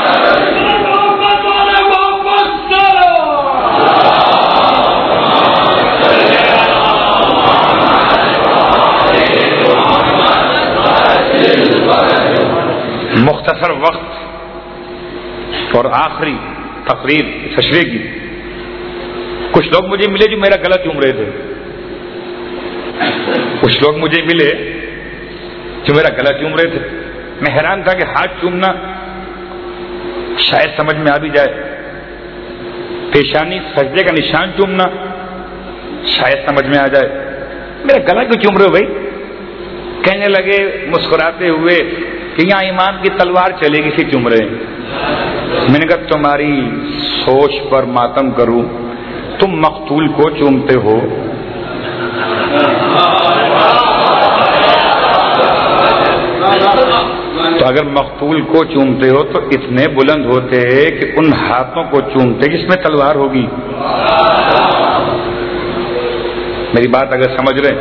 مختصر وقت اور آخری تقریر تشریح کی، کچھ لوگ مجھے ملے جو میرا گلا چوم رہے تھے، کچھ لوگ مجھے ملے جو میرا گلا چوم رہے تھے۔ میں حیران تھا کہ ہاتھ چومنا شاید سمجھ میں آ بھی جائے، پیشانی سجدے کا نشان چومنا شاید سمجھ میں آ جائے، میرا گلا کیوں چوم رہے ہو بھائی؟ کہنے لگے مسکراتے ہوئے کہ یہاں امام کی تلوار چلے گی، سے چوم رہے ہیں۔ میں نے کہا تمہاری سوچ پر ماتم کروں، تم مقتول کو چومتے ہو۔ تو اگر مقتول کو چومتے ہو تو اتنے بلند ہوتے کہ ان ہاتھوں کو چومتے جس میں تلوار ہوگی۔ میری بات اگر سمجھ رہے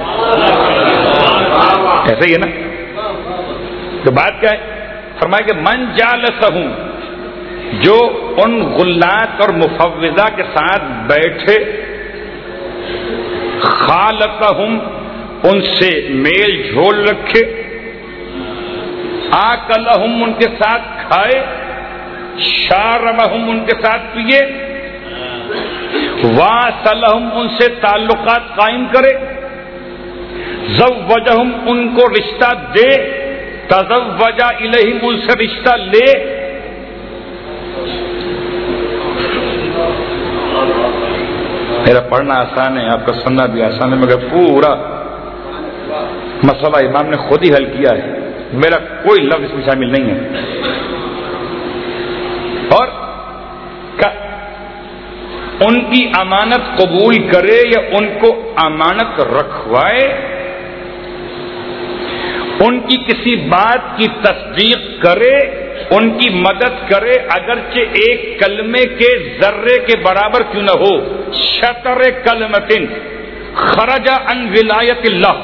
ایسا ہی ہے نا؟ تو بات کیا ہے؟ فرمایا کہ من جالسہم، جو ان غلات اور مفوضہ کے ساتھ بیٹھے، خالتہم ان سے میل جھول رکھے، آکلہم ان کے ساتھ کھائے، شاربہم ان کے ساتھ پیے، واصلہم ان سے تعلقات قائم کرے، زوجہم ان کو رشتہ دے، تزوج الیہم ان سے رشتہ لے۔ میرا پڑھنا آسان ہے، آپ کا سننا بھی آسان ہے، مگر پورا مسئلہ امام نے خود ہی حل کیا ہے، میرا کوئی لفظ اس میں شامل نہیں ہے۔ اور ان کی امانت قبول کرے یا ان کو امانت رکھوائے، ان کی کسی بات کی تصدیق کرے، ان کی مدد کرے، اگرچہ ایک کلمے کے ذرے کے برابر کیوں نہ ہو، شطر کلمتن خرج عن ولایت اللہ،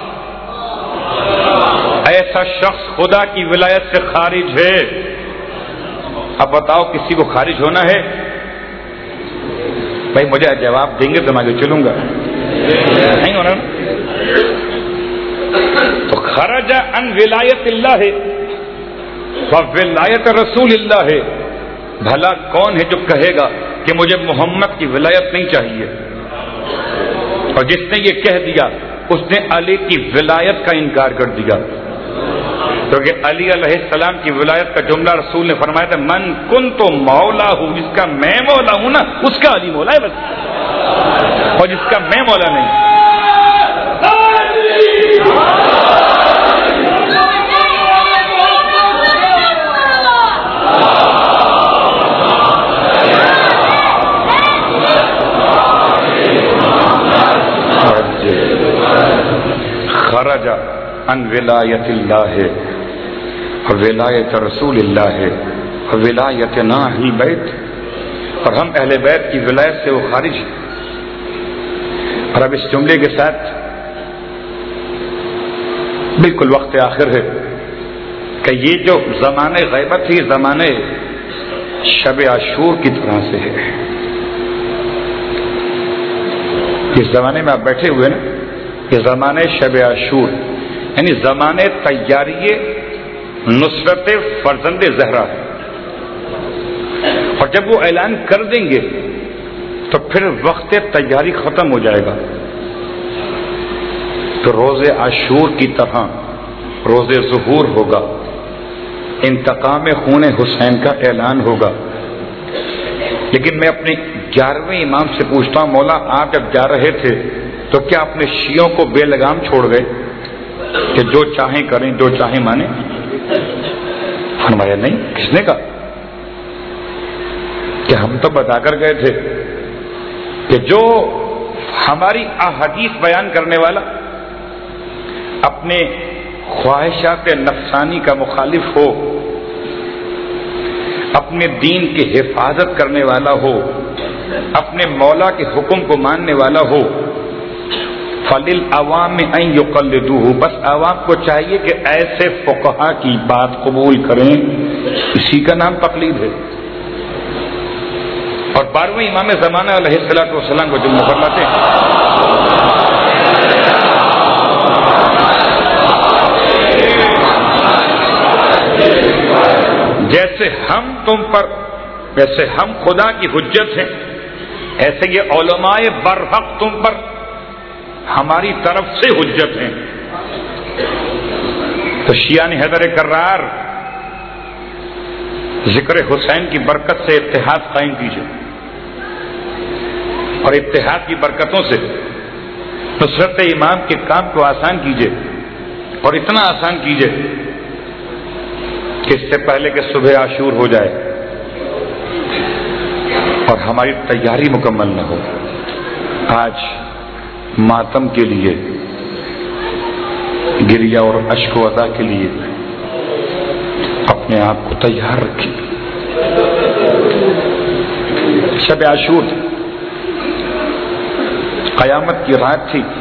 ایسا شخص خدا کی ولایت سے خارج ہے۔ اب بتاؤ کسی کو خارج ہونا ہے؟ بھائی مجھے جواب دیں گے تو میں آگے چلوں گا، نہیں ہونا نا؟ تو خرج عن ولایت اللہ ہے ولایت رسول اللہ ہے۔ بھلا کون ہے جو کہے گا کہ مجھے محمد کی ولایت نہیں چاہیے؟ اور جس نے یہ کہہ دیا اس نے علی کی ولایت کا انکار کر دیا، کیونکہ علی علیہ السلام کی ولایت کا جملہ رسول نے فرمایا تھا من کنت مولا ہوں، جس کا میں مولا ہوں نا اس کا علی مولا ہے بس، اور جس کا میں مولا نہیں۔ خرج عن ولایت اللہ ولایت رسول اللہ ولایتنا اہل بیت، اور ہم اہل بیت کی ولایت سے وہ خارج ہے۔ اور اب اس جملے کے ساتھ بالکل وقت آخر ہے کہ یہ جو زمانے غیبت ہی زمانے شب عاشور کی طرح سے ہے۔ اس زمانے میں آپ بیٹھے ہوئے نا، یہ زمانے شب عاشور یعنی زمانے تیاری نصرت فرزند زہرا ہے، اور جب وہ اعلان کر دیں گے تو پھر وقت تیاری ختم ہو جائے گا، تو روز عاشور کی طرح روز ظہور ہوگا، انتقام خون حسین کا اعلان ہوگا۔ لیکن میں اپنے گیارہویں امام سے پوچھتا ہوں، مولا آپ جب جا رہے تھے تو کیا اپنے شیعوں کو بے لگام چھوڑ گئے کہ جو چاہیں کریں جو چاہیں مانیں؟ فرمایا نہیں۔ کس نے کہا؟ کہ ہم تو بتا کر گئے تھے کہ جو ہماری احادیث بیان کرنے والا اپنے خواہشات نفسانی کا مخالف ہو، اپنے دین کی حفاظت کرنے والا ہو، اپنے مولا کے حکم کو ماننے والا ہو، فَلِلْعَوَامِ أَن يُقَلِّدُوهُ، بس عوام کو چاہیے کہ ایسے فقہا کی بات قبول کریں، اسی کا نام تقلید ہے۔ اور بارہویں امام زمانہ علیہ الصلوۃ والسلام کو جملہ فرماتے ہیں، جیسے ہم تم پر، جیسے ہم خدا کی حجت ہیں، ایسے یہ علماء برحق تم پر ہماری طرف سے حجت ہیں۔ تو شیعہ حیدر کرار ذکر حسین کی برکت سے اتحاد قائم کیجیے، اور اتحاد کی برکتوں سے نصرت امام کے کام کو آسان کیجیے، اور اتنا آسان کیجیے کہ اس سے پہلے کہ صبح عاشور ہو جائے اور ہماری تیاری مکمل نہ ہو۔ آج ماتم کے لیے، گریہ اور اشک و عزا کے لیے اپنے آپ کو تیار رکھیے۔ شب عاشور قیامت کی رات تھی،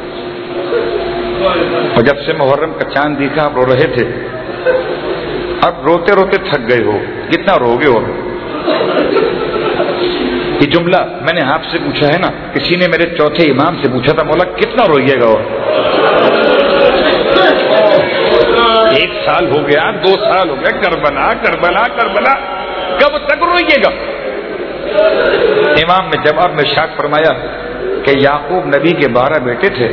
اور جب سے محرم کا چاند دیکھا آپ رو رہے تھے، اب روتے روتے تھک گئے ہو، کتنا رو گے ہو؟ یہ جملہ میں نے آپ سے پوچھا ہے نا، کسی نے میرے چوتھے امام سے پوچھا تھا مولا کتنا روئیے گا؟ ایک سال ہو گیا، دو سال ہو گیا، کربلا کربلا کربلا، کب تک روئیے گا؟ امام نے جواب میں ارشاد فرمایا کہ یعقوب نبی کے بارہ بیٹے تھے،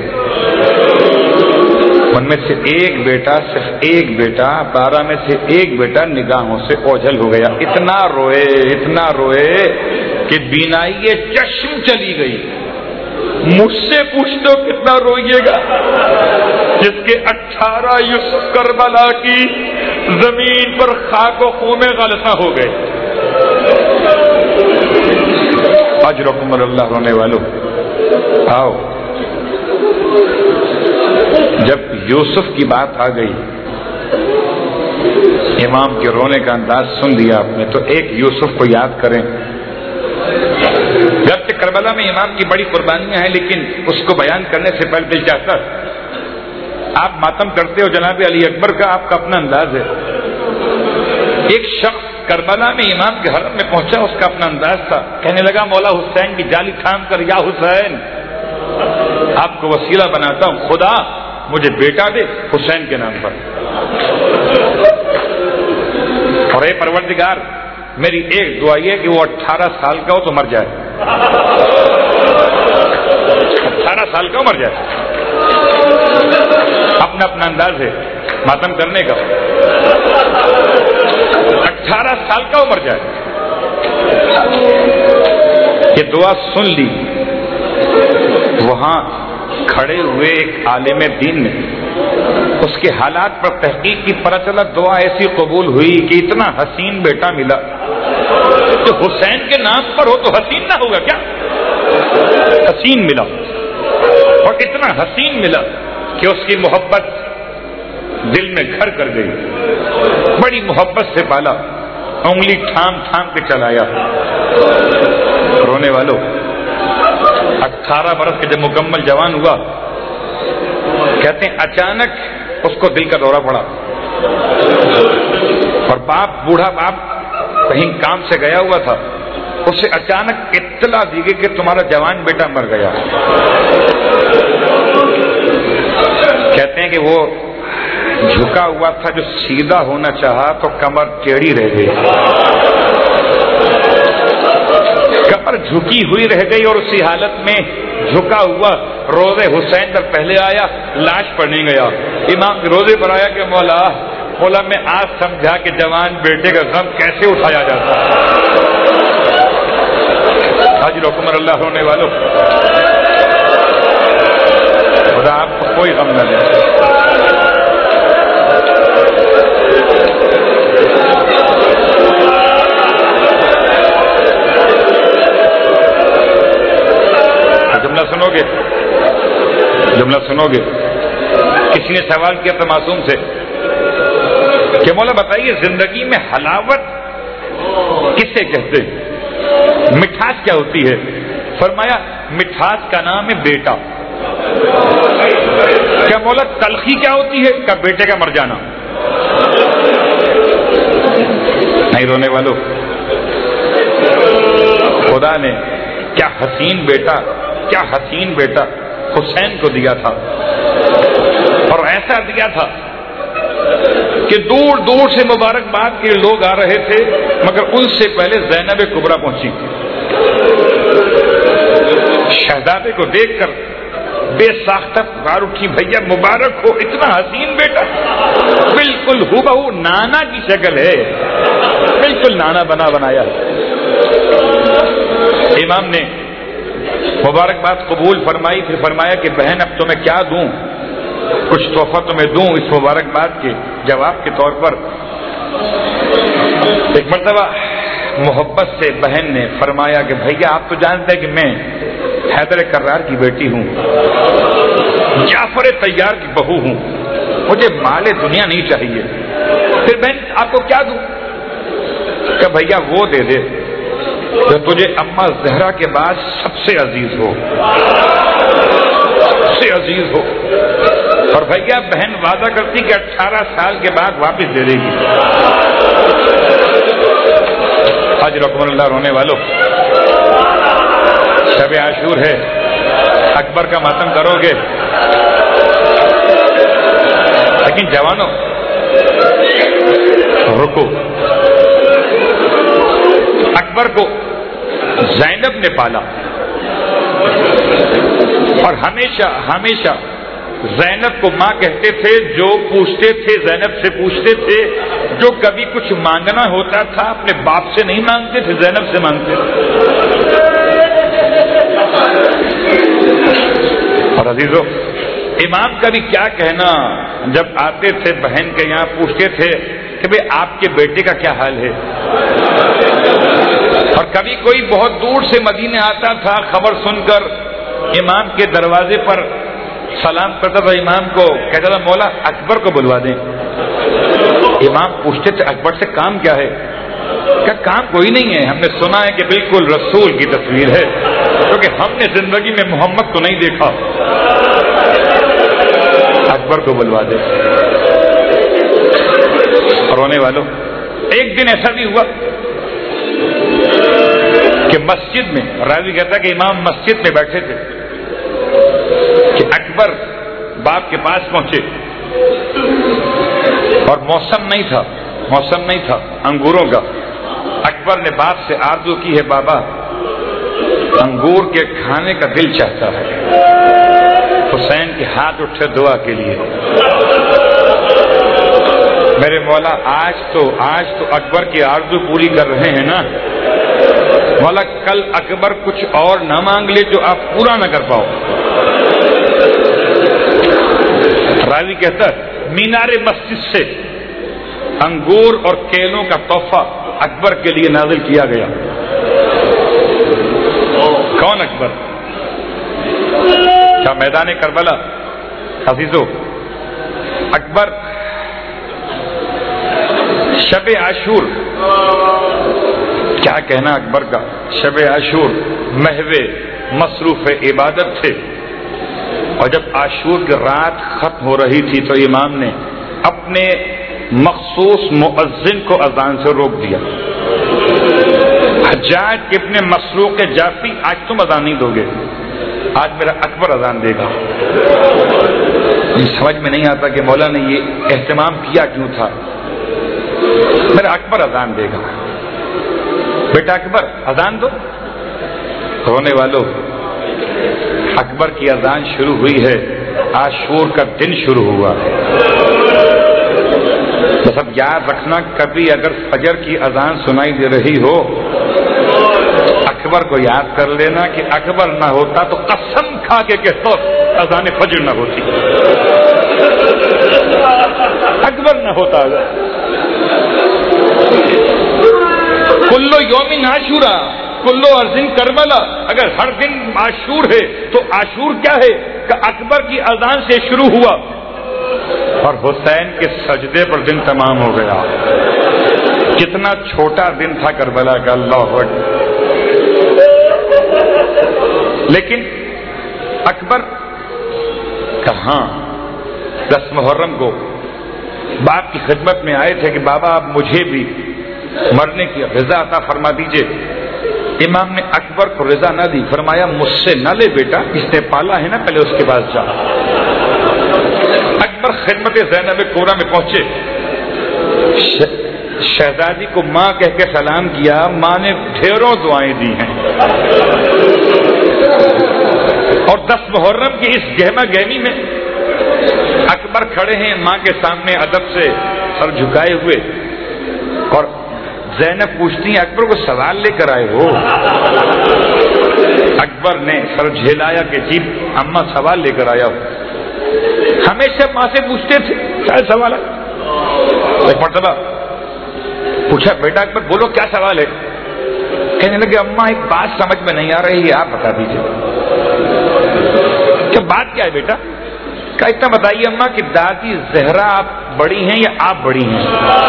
ان میں سے ایک بیٹا، صرف ایک بیٹا، بارہ میں سے ایک بیٹا نگاہوں سے اوجھل ہو گیا. اتنا روئے اتنا روئے کہ بینائی چشم چلی گئی. مجھ سے پوچھ دو کتنا روئیے گا جس کے اٹھارہ یوسف کربلا کی زمین پر خاک و خون میں غلطہ ہو گئے. اجرکم اللہ. رونے والوں آؤ، جب یوسف کی بات آ گئی، امام کے رونے کا انداز سن لیا آپ نے، تو ایک یوسف کو یاد کریں. گرچہ کربلا میں امام کی بڑی قربانیاں ہیں، لیکن اس کو بیان کرنے سے پہلے دل چاہتا آپ ماتم کرتے ہو جناب علی اکبر کا، آپ کا اپنا انداز ہے. ایک شخص کربلا میں امام کے حرم میں پہنچا، اس کا اپنا انداز تھا. کہنے لگا مولا حسین کی جالی تھام کر، یا حسین آپ کو وسیلہ بناتا ہوں، خدا مجھے بیٹا دے حسین کے نام پر، اور اے پروردگار میری ایک دعا یہ کہ وہ اٹھارہ سال کا ہو تو مر جائے، اٹھارہ سال کا ہو مر جائے. اپنا اپنا انداز ہے ماتم کرنے کا. اٹھارہ سال کا ہو مر جائے. یہ دعا سن لی. وہاں کھڑے ہوئے ایک عالم دین نے اس کے حالات پر تحقیق کی، پتہ چلا دعا ایسی قبول ہوئی کہ اتنا حسین بیٹا ملا. جو حسین کے نام پر ہو تو حسین نہ ہوگا کیا؟ حسین ملا، اور اتنا حسین ملا کہ اس کی محبت دل میں گھر کر گئی. بڑی محبت سے پالا، انگلی تھام تھام کے چلایا. رونے والوں، اٹھارہ برس کے جب مکمل جوان ہوا، کہتے ہیں اچانک اس کو دل کا دورہ پڑا، اور باپ بوڑھا باپ کہیں کام سے گیا ہوا تھا، اسے اچانک اطلاع دی گئی کہ تمہارا جوان بیٹا مر گیا. کہتے ہیں کہ وہ جھکا ہوا تھا، جو سیدھا ہونا چاہا تو کمر ٹیڑھی رہ گئی، کمر جھکی ہوئی رہ گئی، اور اسی حالت میں جھکا ہوا روزے حسین پر پہلے آیا، لاش پر نہیں گیا. امام کے روزے پر آیا کہ مولا مولا میں آج سمجھا کہ جوان بیٹے کا غم کیسے اٹھایا جاتا ہے. حاجر حکمر اللہ. ہونے والوں، خدا آپ کو کوئی غم نہ دے. جملہ سنو گے جملہ سنو گے کسی نے سوال کیا تھا معصوم سے کہ مولا بتائیے زندگی میں حلاوت کسے کہتے ہیں، مٹھاس کیا ہوتی ہے؟ فرمایا مٹھاس کا نام ہے بیٹا. کیا مولا تلخی کیا ہوتی ہے؟ کہ بیٹے کا مر جانا. نہیں رونے والوں، خدا نے کیا حسین بیٹا کیا حسین بیٹا حسین کو دیا تھا، اور ایسا دیا تھا کہ دور دور سے مبارکباد کے لوگ آ رہے تھے، مگر ان سے پہلے زینب کبریٰ پہنچی. شہزادے کو دیکھ کر بے ساختہ پکار اٹھی، بھیا مبارک ہو، اتنا حسین بیٹا، بالکل ہو بہو نانا کی شکل ہے، بالکل نانا بنا بنایا. امام نے مبارکباد قبول فرمائی، پھر فرمایا کہ بہن اب تمہیں کیا دوں، کچھ تحفہ تمہیں دوں اس مبارکباد کے جواب کے طور پر. ایک مرتبہ محبت سے بہن نے فرمایا کہ بھیا آپ تو جانتے ہیں کہ میں حیدر کرار کی بیٹی ہوں، جعفر طیار کی بہو ہوں، مجھے مال دنیا نہیں چاہیے. پھر بہن آپ کو کیا دوں؟ کہ بھیا وہ دے دے جو تجھے اما زہرا کے بعد سب سے عزیز ہو، سب سے عزیز ہو. اور بھیا بہن وعدہ کرتی کہ اٹھارہ سال کے بعد واپس دے دے گی. حاجر حکمر اللہ. رونے والوں، شب عاشور ہے، اکبر کا ماتم کرو گے، لیکن جوانوں رکو. اکبر کو زینب نے پالا اور ہمیشہ ہمیشہ زینب کو ماں کہتے تھے. جو پوچھتے تھے زینب سے پوچھتے تھے. جو کبھی کچھ مانگنا ہوتا تھا اپنے باپ سے نہیں مانگتے تھے, زینب سے مانگتے تھے. اور عزیزو, امام کا بھی کیا کہنا, جب آتے تھے بہن کے یہاں پوچھتے تھے کہ بھئی آپ کے بیٹے کا کیا حال ہے. اور کبھی کوئی بہت دور سے مدینے آتا تھا, خبر سن کر امام کے دروازے پر سلام کرتا تھا, امام کو کہتا تھا مولا اکبر کو بلوا دیں. امام پوچھتے تھے اکبر سے کام کیا ہے؟ کیا کام کوئی نہیں ہے, ہم نے سنا ہے کہ بالکل رسول کی تصویر ہے, کیونکہ ہم نے زندگی میں محمد کو نہیں دیکھا. اکبر کو بلوا دے. رونے والوں, ایک دن ایسا بھی ہوا کہ مسجد میں, راوی کہتا کہ امام مسجد میں بیٹھے تھے کہ اکبر باپ کے پاس پہنچے اور موسم نہیں تھا موسم نہیں تھا انگوروں کا. اکبر نے باپ سے آرزو کی ہے, بابا انگور کے کھانے کا دل چاہتا ہے. حسین کے ہاتھ اٹھے دعا کے لیے. میرے مولا آج تو آج تو اکبر کی آرزو پوری کر رہے ہیں نا مولا, کل اکبر کچھ اور نہ مانگ لے جو آپ پورا نہ کر پاؤ. راوی کہتا ہے مینار مسجد سے انگور اور کیلوں کا تحفہ اکبر کے لیے نازل کیا گیا. کون اکبر؟ کیا میدان کربلا؟ عزیزو, اکبر شب عاشور, کیا کہنا اکبر کا, شب عاشور محو مصروف عبادت تھے. اور جب عاشور کی رات ختم ہو رہی تھی تو امام نے اپنے مخصوص مؤذن کو اذان سے روک دیا. حجاج ابن مسروق جعفری, آج تم اذان نہیں دو گے, آج میرا اکبر اذان دے گا. سمجھ میں نہیں آتا کہ مولا نے یہ اہتمام کیا کیوں تھا. میرا اکبر اذان دے گا. بیٹا اکبر اذان دو. رونے والوں, اکبر کی اذان شروع ہوئی ہے, عاشور کا دن شروع ہوا ہے. بس اب یاد رکھنا, کبھی اگر فجر کی اذان سنائی دے رہی ہو اکبر کو یاد کر لینا کہ اکبر نہ ہوتا تو قسم کھا کے کہتا اذان فجر نہ ہوتی. اکبر نہ ہوتا. کلو یوم عاشورا کلو ارزن کربلا, اگر ہر دن عاشور ہے تو عاشور کیا ہے کہ اکبر کی اذان سے شروع ہوا اور حسین کے سجدے پر دن تمام ہو گیا. کتنا چھوٹا دن تھا کربلا کا, اللہ اکبر. لیکن اکبر کہاں دس محرم کو باپ کی خدمت میں آئے تھے کہ بابا آپ مجھے بھی مرنے کی رضا عطا فرما دیجئے. امام نے اکبر کو رضا نہ دی, فرمایا مجھ سے نہ لے بیٹا, اس نے پالا ہے نا, پہلے اس کے پاس جا. اکبر خدمت زینب کورا میں پہنچے, شہزادی کو ماں کہہ کے سلام کیا. ماں نے ڈھیروں دعائیں دی ہیں اور دس محرم کی اس گہما گہمی میں اکبر کھڑے ہیں ماں کے سامنے ادب سے سر جھکائے ہوئے. اور زینب پوچھتی ہیں اکبر کو سوال لے کر آئے ہو؟ اکبر نے سر جھیلایا کہ جی اماں سوال لے کر آیا ہو. ہمیشہ ماں سے پوچھتے تھے کیا سوال ہے. ایک مرتبہ پوچھا بیٹا اکبر بولو کیا سوال ہے. کہنے لگے اماں ایک بات سمجھ میں نہیں آ رہی ہے, آپ بتا دیجیے. کیا بات کیا ہے بیٹا؟ کہا اتنا بتائیے اماں کہ دادی زہرا آپ بڑی ہیں یا آپ بڑی ہیں؟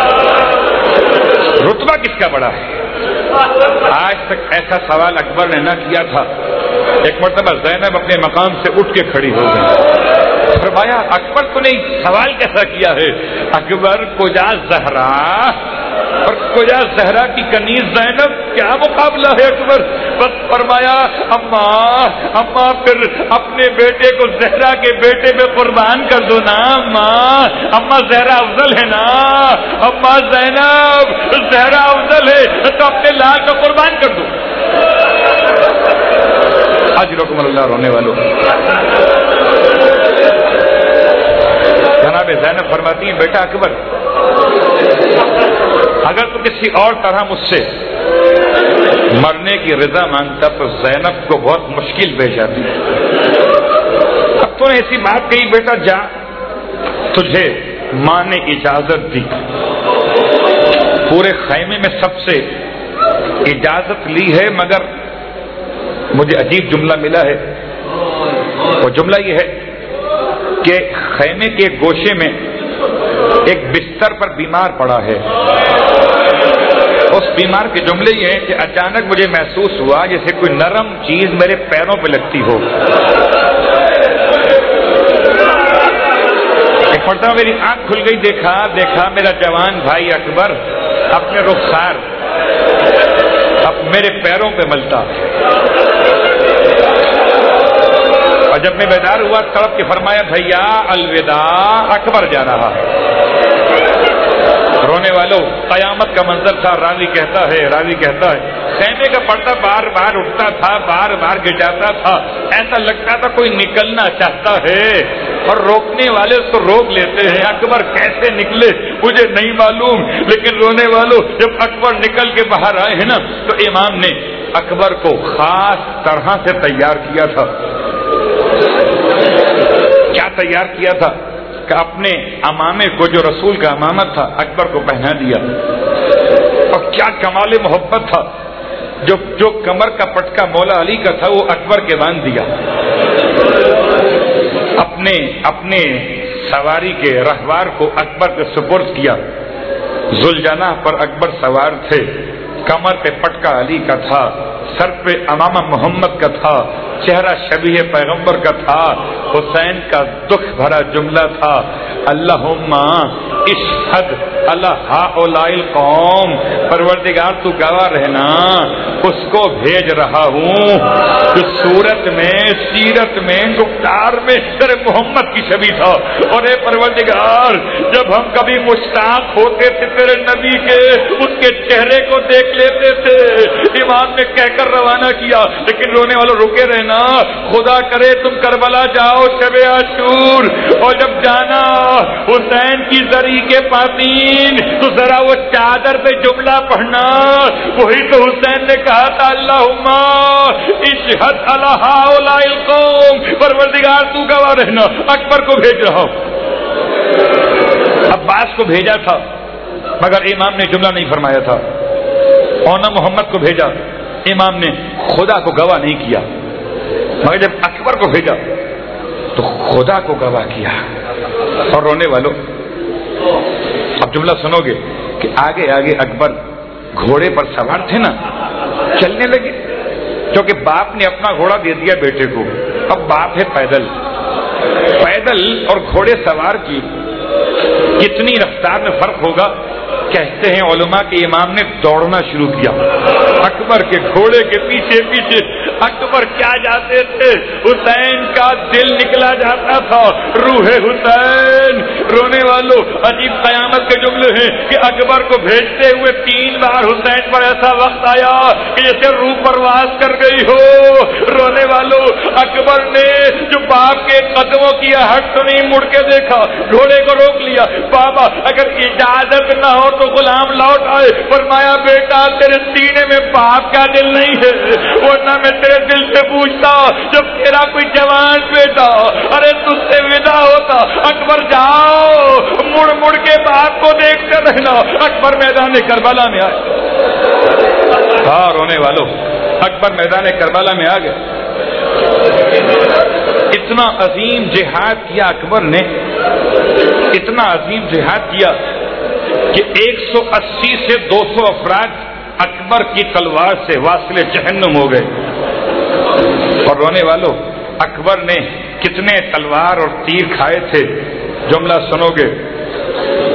رتبہ کس کا بڑا ہے؟ آج تک ایسا سوال اکبر نے نہ کیا تھا. ایک مرتبہ زینب اپنے مقام سے اٹھ کے کھڑی ہو گئی. فرمایا اکبر تو نے سوال کیسا کیا ہے؟ اکبر کو جا زہرا اور کویا زہرا کی کنیز زینب کیا مقابلہ ہے اکبر. بس فرمایا اماں اماں پھر اپنے بیٹے کو زہرا کے بیٹے میں قربان کر دو نا اماں. اماں زہرا افضل ہے نا. اماں زینب زہرا افضل ہے تو اپنے لال کو قربان کر دو. اجرکم اللہ. رونے والوں جناب زینب فرماتی ہیں بیٹا اکبر اگر تو کسی اور طرح مجھ سے مرنے کی رضا مانگتا تو زینب کو بہت مشکل پیش آتی. اب تو نے ایسی بات کہی بیٹا جا تجھے ماں نے اجازت دی. پورے خیمے میں سب سے اجازت لی ہے مگر مجھے عجیب جملہ ملا ہے. وہ جملہ یہ ہے کہ خیمے کے گوشے میں ایک بستر پر بیمار پڑا ہے. اس بیمار کے جملے یہ ہیں کہ اچانک مجھے محسوس ہوا جیسے کوئی نرم چیز میرے پیروں پہ لگتی ہو. ایک مرتبہ میری آنکھ کھل گئی, دیکھا دیکھا میرا جوان بھائی اکبر اپنے رخسار اب میرے پیروں پہ ملتا. اور جب میں بیدار ہوا تڑپ کے فرمایا بھیا الوداع, اکبر جا رہا ہے. رونے والوں قیامت کا منظر تھا. راوی کہتا ہے راوی کہتا ہے خیمے کا پردہ بار بار اٹھتا تھا, بار بار گر جاتا تھا. ایسا لگتا تھا کوئی نکلنا چاہتا ہے اور روکنے والے اس کو روک لیتے ہیں. اکبر کیسے نکلے مجھے نہیں معلوم, لیکن رونے والوں جب اکبر نکل کے باہر آئے ہیں نا تو امام نے اکبر کو خاص طرح سے تیار کیا تھا. کیا تیار کیا تھا کہ اپنے امامے کو جو رسول کا امامت تھا اکبر کو پہنا دیا. اور کیا کمال محبت تھا, جو جو کمر کا پٹکا مولا علی کا تھا وہ اکبر کے باندھ دیا. اپنے اپنے سواری کے رہوار کو اکبر کے سپرد کیا. ذوالجناح پر اکبر سوار تھے, کمر پہ پٹکا علی کا تھا, سر پہ امامہ محمد کا تھا, چہرہ شبیہ پیغمبر کا تھا. حسین کا دکھ بھرا جملہ تھا اللہم اشہد علی ہؤلاء القوم, پروردگار تو گواہ رہنا اس کو بھیج رہا ہوں جو صورت میں سیرت میں گفتار میں تیرے محمد کی شبیہ تھا. اور اے پروردگار جب ہم کبھی مشتاق ہوتے تھے تیرے نبی کے اس کے چہرے کو دیکھ لیتے تھے. امام نے کہہ کر روانہ کیا, لیکن رونے والوں رکے رہنا, خدا کرے تم کربلا جاؤ شب عاشور, اور جب جانا حسین کی زری کے پاتین تو ذرا وہ چادر پہ جملہ پڑھنا. وہی تو حسین نے کہا تھا اللہم اشہد علی ہؤلاء القوم, پروردگار تو گواہ رہنا اکبر کو بھیج رہا ہوں. عباس کو بھیجا تھا مگر امام نے جملہ نہیں فرمایا تھا. اونا محمد کو بھیجا, امام نے خدا کو گواہ نہیں کیا, مگر جب اکبر کو بھیجا تو خدا کو گواہ کیا. اور رونے والوں اب جملہ سنو گے کہ آگے آگے اکبر گھوڑے پر سوار تھے نا, چلنے لگے کیونکہ باپ نے اپنا گھوڑا دے دیا بیٹے کو. اب باپ ہے پیدل, پیدل اور گھوڑے سوار کی کتنی رفتار میں فرق ہوگا. کہتے ہیں علماء کہ امام نے دوڑنا شروع کیا اکبر کے گھوڑے کے پیچھے پیچھے. اکبر کیا جاتے تھے, حسین کا دل نکلا جاتا تھا. روح حسین, رونے والوں عجیب قیامت کے جملے ہیں کہ اکبر کو بھیجتے ہوئے تین بار حسین پر ایسا وقت آیا کہ جیسے روح پرواز کر گئی ہو. رونے والوں اکبر نے جو باپ کے قدموں کی آہٹ سنی, مڑ کے دیکھا, گھوڑے کو روک لیا. بابا اگر اجازت نہ ہو تو غلام لوٹ آئے. فرمایا بیٹا تیرے سینے میں باپ کا دل نہیں ہے, ورنہ میں تیرے دل سے پوچھتا جب تیرا کوئی جوان بیٹا ارے تجھ سے ودا ہوتا. اکبر جاؤ, مڑ مڑ کے باپ کو دیکھ کر رہنا. اکبر میدان کربلا میں آئے. ہاں رونے والوں اکبر میدان کربلا میں آ گئے. اتنا عظیم جہاد کیا اکبر نے, اتنا عظیم جہاد کیا کہ ایک سو اسی سے دو سو افراد اکبر کی تلوار سے واصل جہنم ہو گئے. اور رونے والوں اکبر نے کتنے تلوار اور تیر کھائے تھے. جملہ سنو گے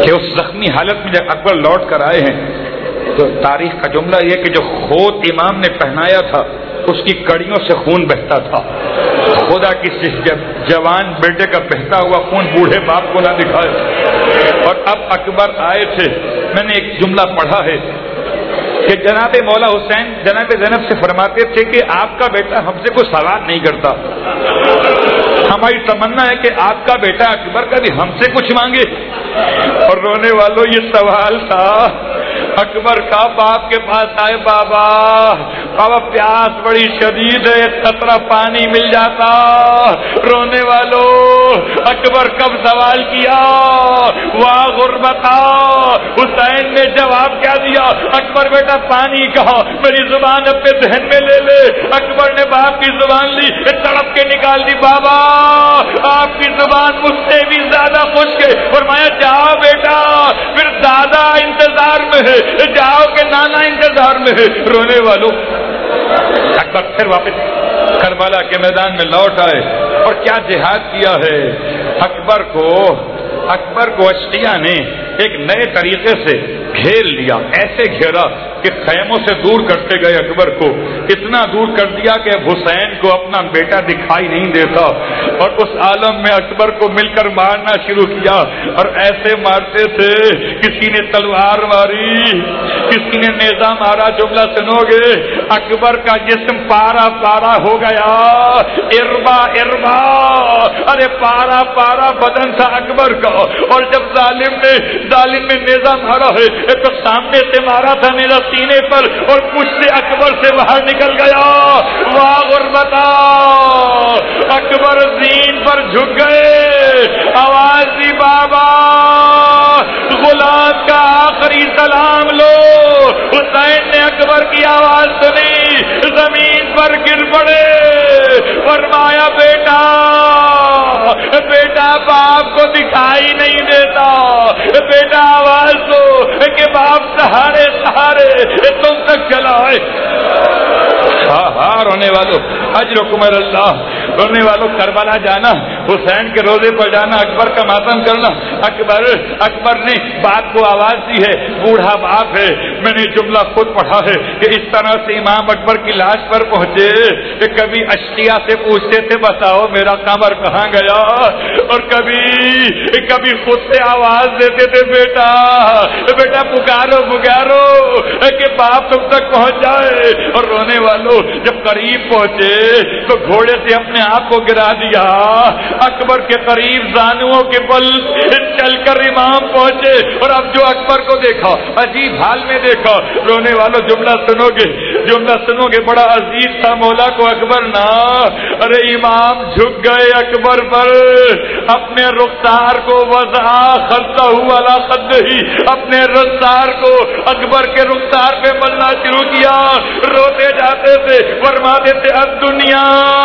کہ اس زخمی حالت میں جب اکبر لوٹ کر آئے ہیں تو تاریخ کا جملہ یہ کہ جو خوت امام نے پہنایا تھا اس کی کڑیوں سے خون بہتا تھا. خدا کی جب جوان بیٹے کا بہتا ہوا خون بوڑھے باپ کو نہ دکھائے. اور اب اکبر آئے تھے, میں نے ایک جملہ پڑھا ہے کہ جناب مولا حسین جناب زینب سے فرماتے تھے کہ آپ کا بیٹا ہم سے کوئی سوال نہیں کرتا, ہماری تمنا ہے کہ آپ کا بیٹا اکبر کا بھی ہم سے کچھ مانگے. اور رونے والوں یہ سوال تھا اکبر کا باپ کے پاس آئے, بابا بابا پیاس بڑی شدید ہے, قطرہ پانی مل جاتا. رونے والوں اکبر کب سوال کیا, واہ غربتا. حسین نے جواب کیا دیا, اکبر بیٹا پانی کہا, میری زبان اپنے ذہن میں لے لے. اکبر نے باپ کی زبان لی, تڑپ کے نکال دی, بابا آپ کی زبان مجھ سے بھی زیادہ خشک ہے. فرمایا جاؤ بیٹا, پھر دادا انتظار میں ہے, جاؤ کہ نانا انتظار میں ہے. رونے والوں اکبر پھر واپس کربلا کے میدان میں لوٹ آئے اور کیا جہاد کیا ہے. اکبر کو اکبر کو اشتیا نے ایک نئے طریقے سے گھیر لیا, ایسے گھیرا کہ خیموں سے دور کرتے گئے اکبر کو, اتنا دور کر دیا کہ حسین کو اپنا بیٹا دکھائی نہیں دیتا. اور اس عالم میں اکبر کو مل کر مارنا شروع کیا, اور ایسے مارتے تھے, کسی نے تلوار ماری, کسی نے نیزہ مارا. جملہ سنو گے, اکبر کا جسم پارا پارا ہو گیا, اربا اربا, ارے پارا پارا بدن تھا اکبر کا. اور جب ظالم نے ظالم نے نیزہ مارا ہے تو سامنے سے مارا تھا نیزہ سینے پر, اور کچھ سے اکبر سے باہر نکل گیا. واہ غربتا, اکبر زین پر جھک گئے, آواز دی بابا غلام کا آخری سلام لو. حسین نے اکبر کی آواز سنی, زمین پر گر پڑے, فرمایا بیٹا بیٹا باپ کو دکھائی نہیں دیتا, بیٹا آواز دو کہ باپ سہارے سہارے تم تک چلا ہے. ہاں ہاں رونے والوں اجرکم اللہ, رونے والوں کربلا جانا, حسین کے روزے پر جانا, اکبر کا ماتم کرنا. اکبر اکبر نے باپ کو آواز دی ہے, بوڑھا باپ ہے. میں نے جملہ خود پڑھا ہے کہ اس طرح سے امام اکبر کی لاش پر پہنچے کہ کبھی اشتیا سے پوچھتے تھے بتاؤ میرا قمر کہاں گیا, اور کبھی کبھی خود سے آواز دیتے تھے بیٹا بیٹا پکارو پکارو کہ باپ تم تک پہنچ جائے. اور رونے والوں جب قریب پہنچے تو گھوڑے سے اپنے آپ کو گرا دیا, اکبر کے قریب زانوؤں کے بل چل کر امام پہنچے. اور اب جو اکبر کو دیکھا عجیب حال میں دیکھا. رونے والوں جملہ سنو گے جملہ سنو گے بڑا عزیز تھا مولا کو اکبر نا. ارے امام جھک گئے اکبر پر, اپنے رخسار کو وضع خطہ ہوا خد ہی, اپنے رخسار کو اکبر کے رخسار پہ ملنا شروع کیا. روتے جاتے تھے, فرماتے تھے اب دنیا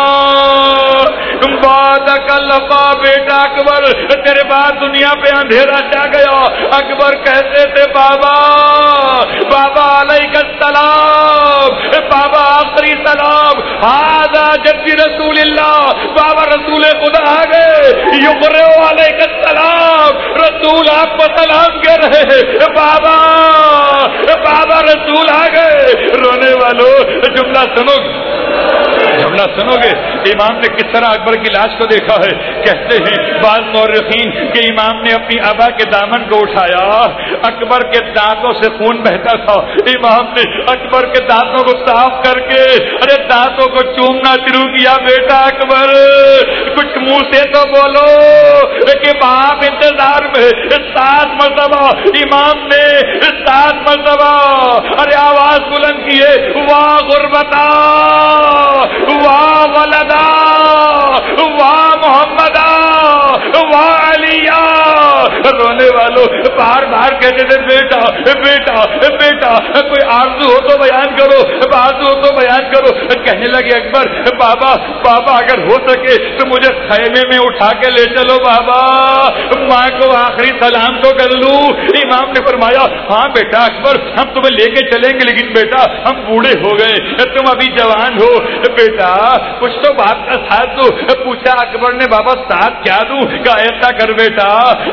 بعد کلفا, بیٹا اکبر تیرے بعد دنیا پہ اندھیرا چھا گیا. اکبر کہتے تھے بابا بابا علیہ السلام, بابا آخری سلام, ہذا جدی رسول اللہ, بابا رسول خدا آ گئے. یقرئ علیہ السلام, رسول آپ کو سلام کہہ رہے ہیں. بابا بابا رسول آ گئے. رونے والوں جملہ سنو جملہ سنو گے امام نے کس طرح اکبر کی لاش کو دیکھا ہے. کہتے ہیں بعض مورخین کہ امام نے اپنی ابا کے دامن کو اٹھایا, اکبر کے دانتوں سے خون بہتا تھا. امام نے اکبر کے دانتوں کو صاف کر کے ارے دانتوں کو چومنا شروع کیا. بیٹا اکبر کچھ منہ سے تو بولو کہ باپ انتظار میں. سات مرتبہ امام نے سات مرتبہ ارے آواز بلند کی ہے, واہ غربتا, واہ ولدا, واہ محمدا, واہ علیہ. رونے والوں بار بار کہتے تھے بیٹا بیٹا بیٹا کوئی آرزو ہو تو بیان کرو, آرزو ہو تو بیان کرو. کہنے لگے اکبر بابا بابا اگر ہو سکے تو مجھے خیمے میں اٹھا کے لے چلو بابا, ماں کو آخری سلام تو کر لوں. امام نے فرمایا ہاں بیٹا اکبر ہم تمہیں لے کے چلیں گے, لیکن بیٹا ہم بوڑھے ہو گئے, تم ابھی جوان ہو, بیٹا کچھ تو بات کا ساتھ دو. پوچھا اکبر نے بابا ساتھ کیا دوں؟ کہ ایسا کر بیٹا اپنے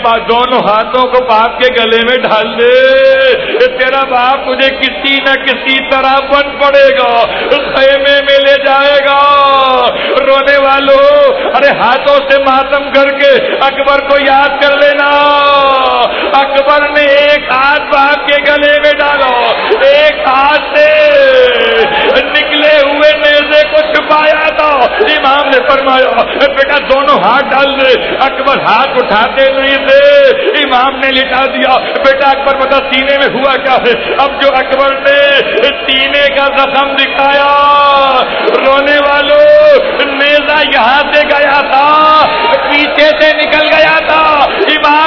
دونوں ہاتھوں کو باپ کے گلے میں ڈال دے، تیرا باپ تجھے کسی نہ کسی طرح بن پڑے گا، خیمے میں لے جائے گا۔ رونے والوں، ارے ہاتھوں سے ماتم کر کے اکبر کو یاد کر لینا۔ اکبر نے ایک ہاتھ باپ کے گلے میں ڈالا، ایک ہاتھ سے نکلے ہوئے نیزے کو چھپایا تھا۔ امام نے فرمایا بیٹا دونوں ہاتھ ڈال دے۔ اکبر ہاتھ اٹھاتے نہیں تھے، امام نے لٹا دیا۔ بیٹا اکبر بتا سینے میں ہوا کیا ہے؟ اب جو اکبر نے سینے کا زخم دکھایا، رونے والوں، نیزہ یہاں سے گیا تھا، پیچھے سے نکل گیا تھا۔ امام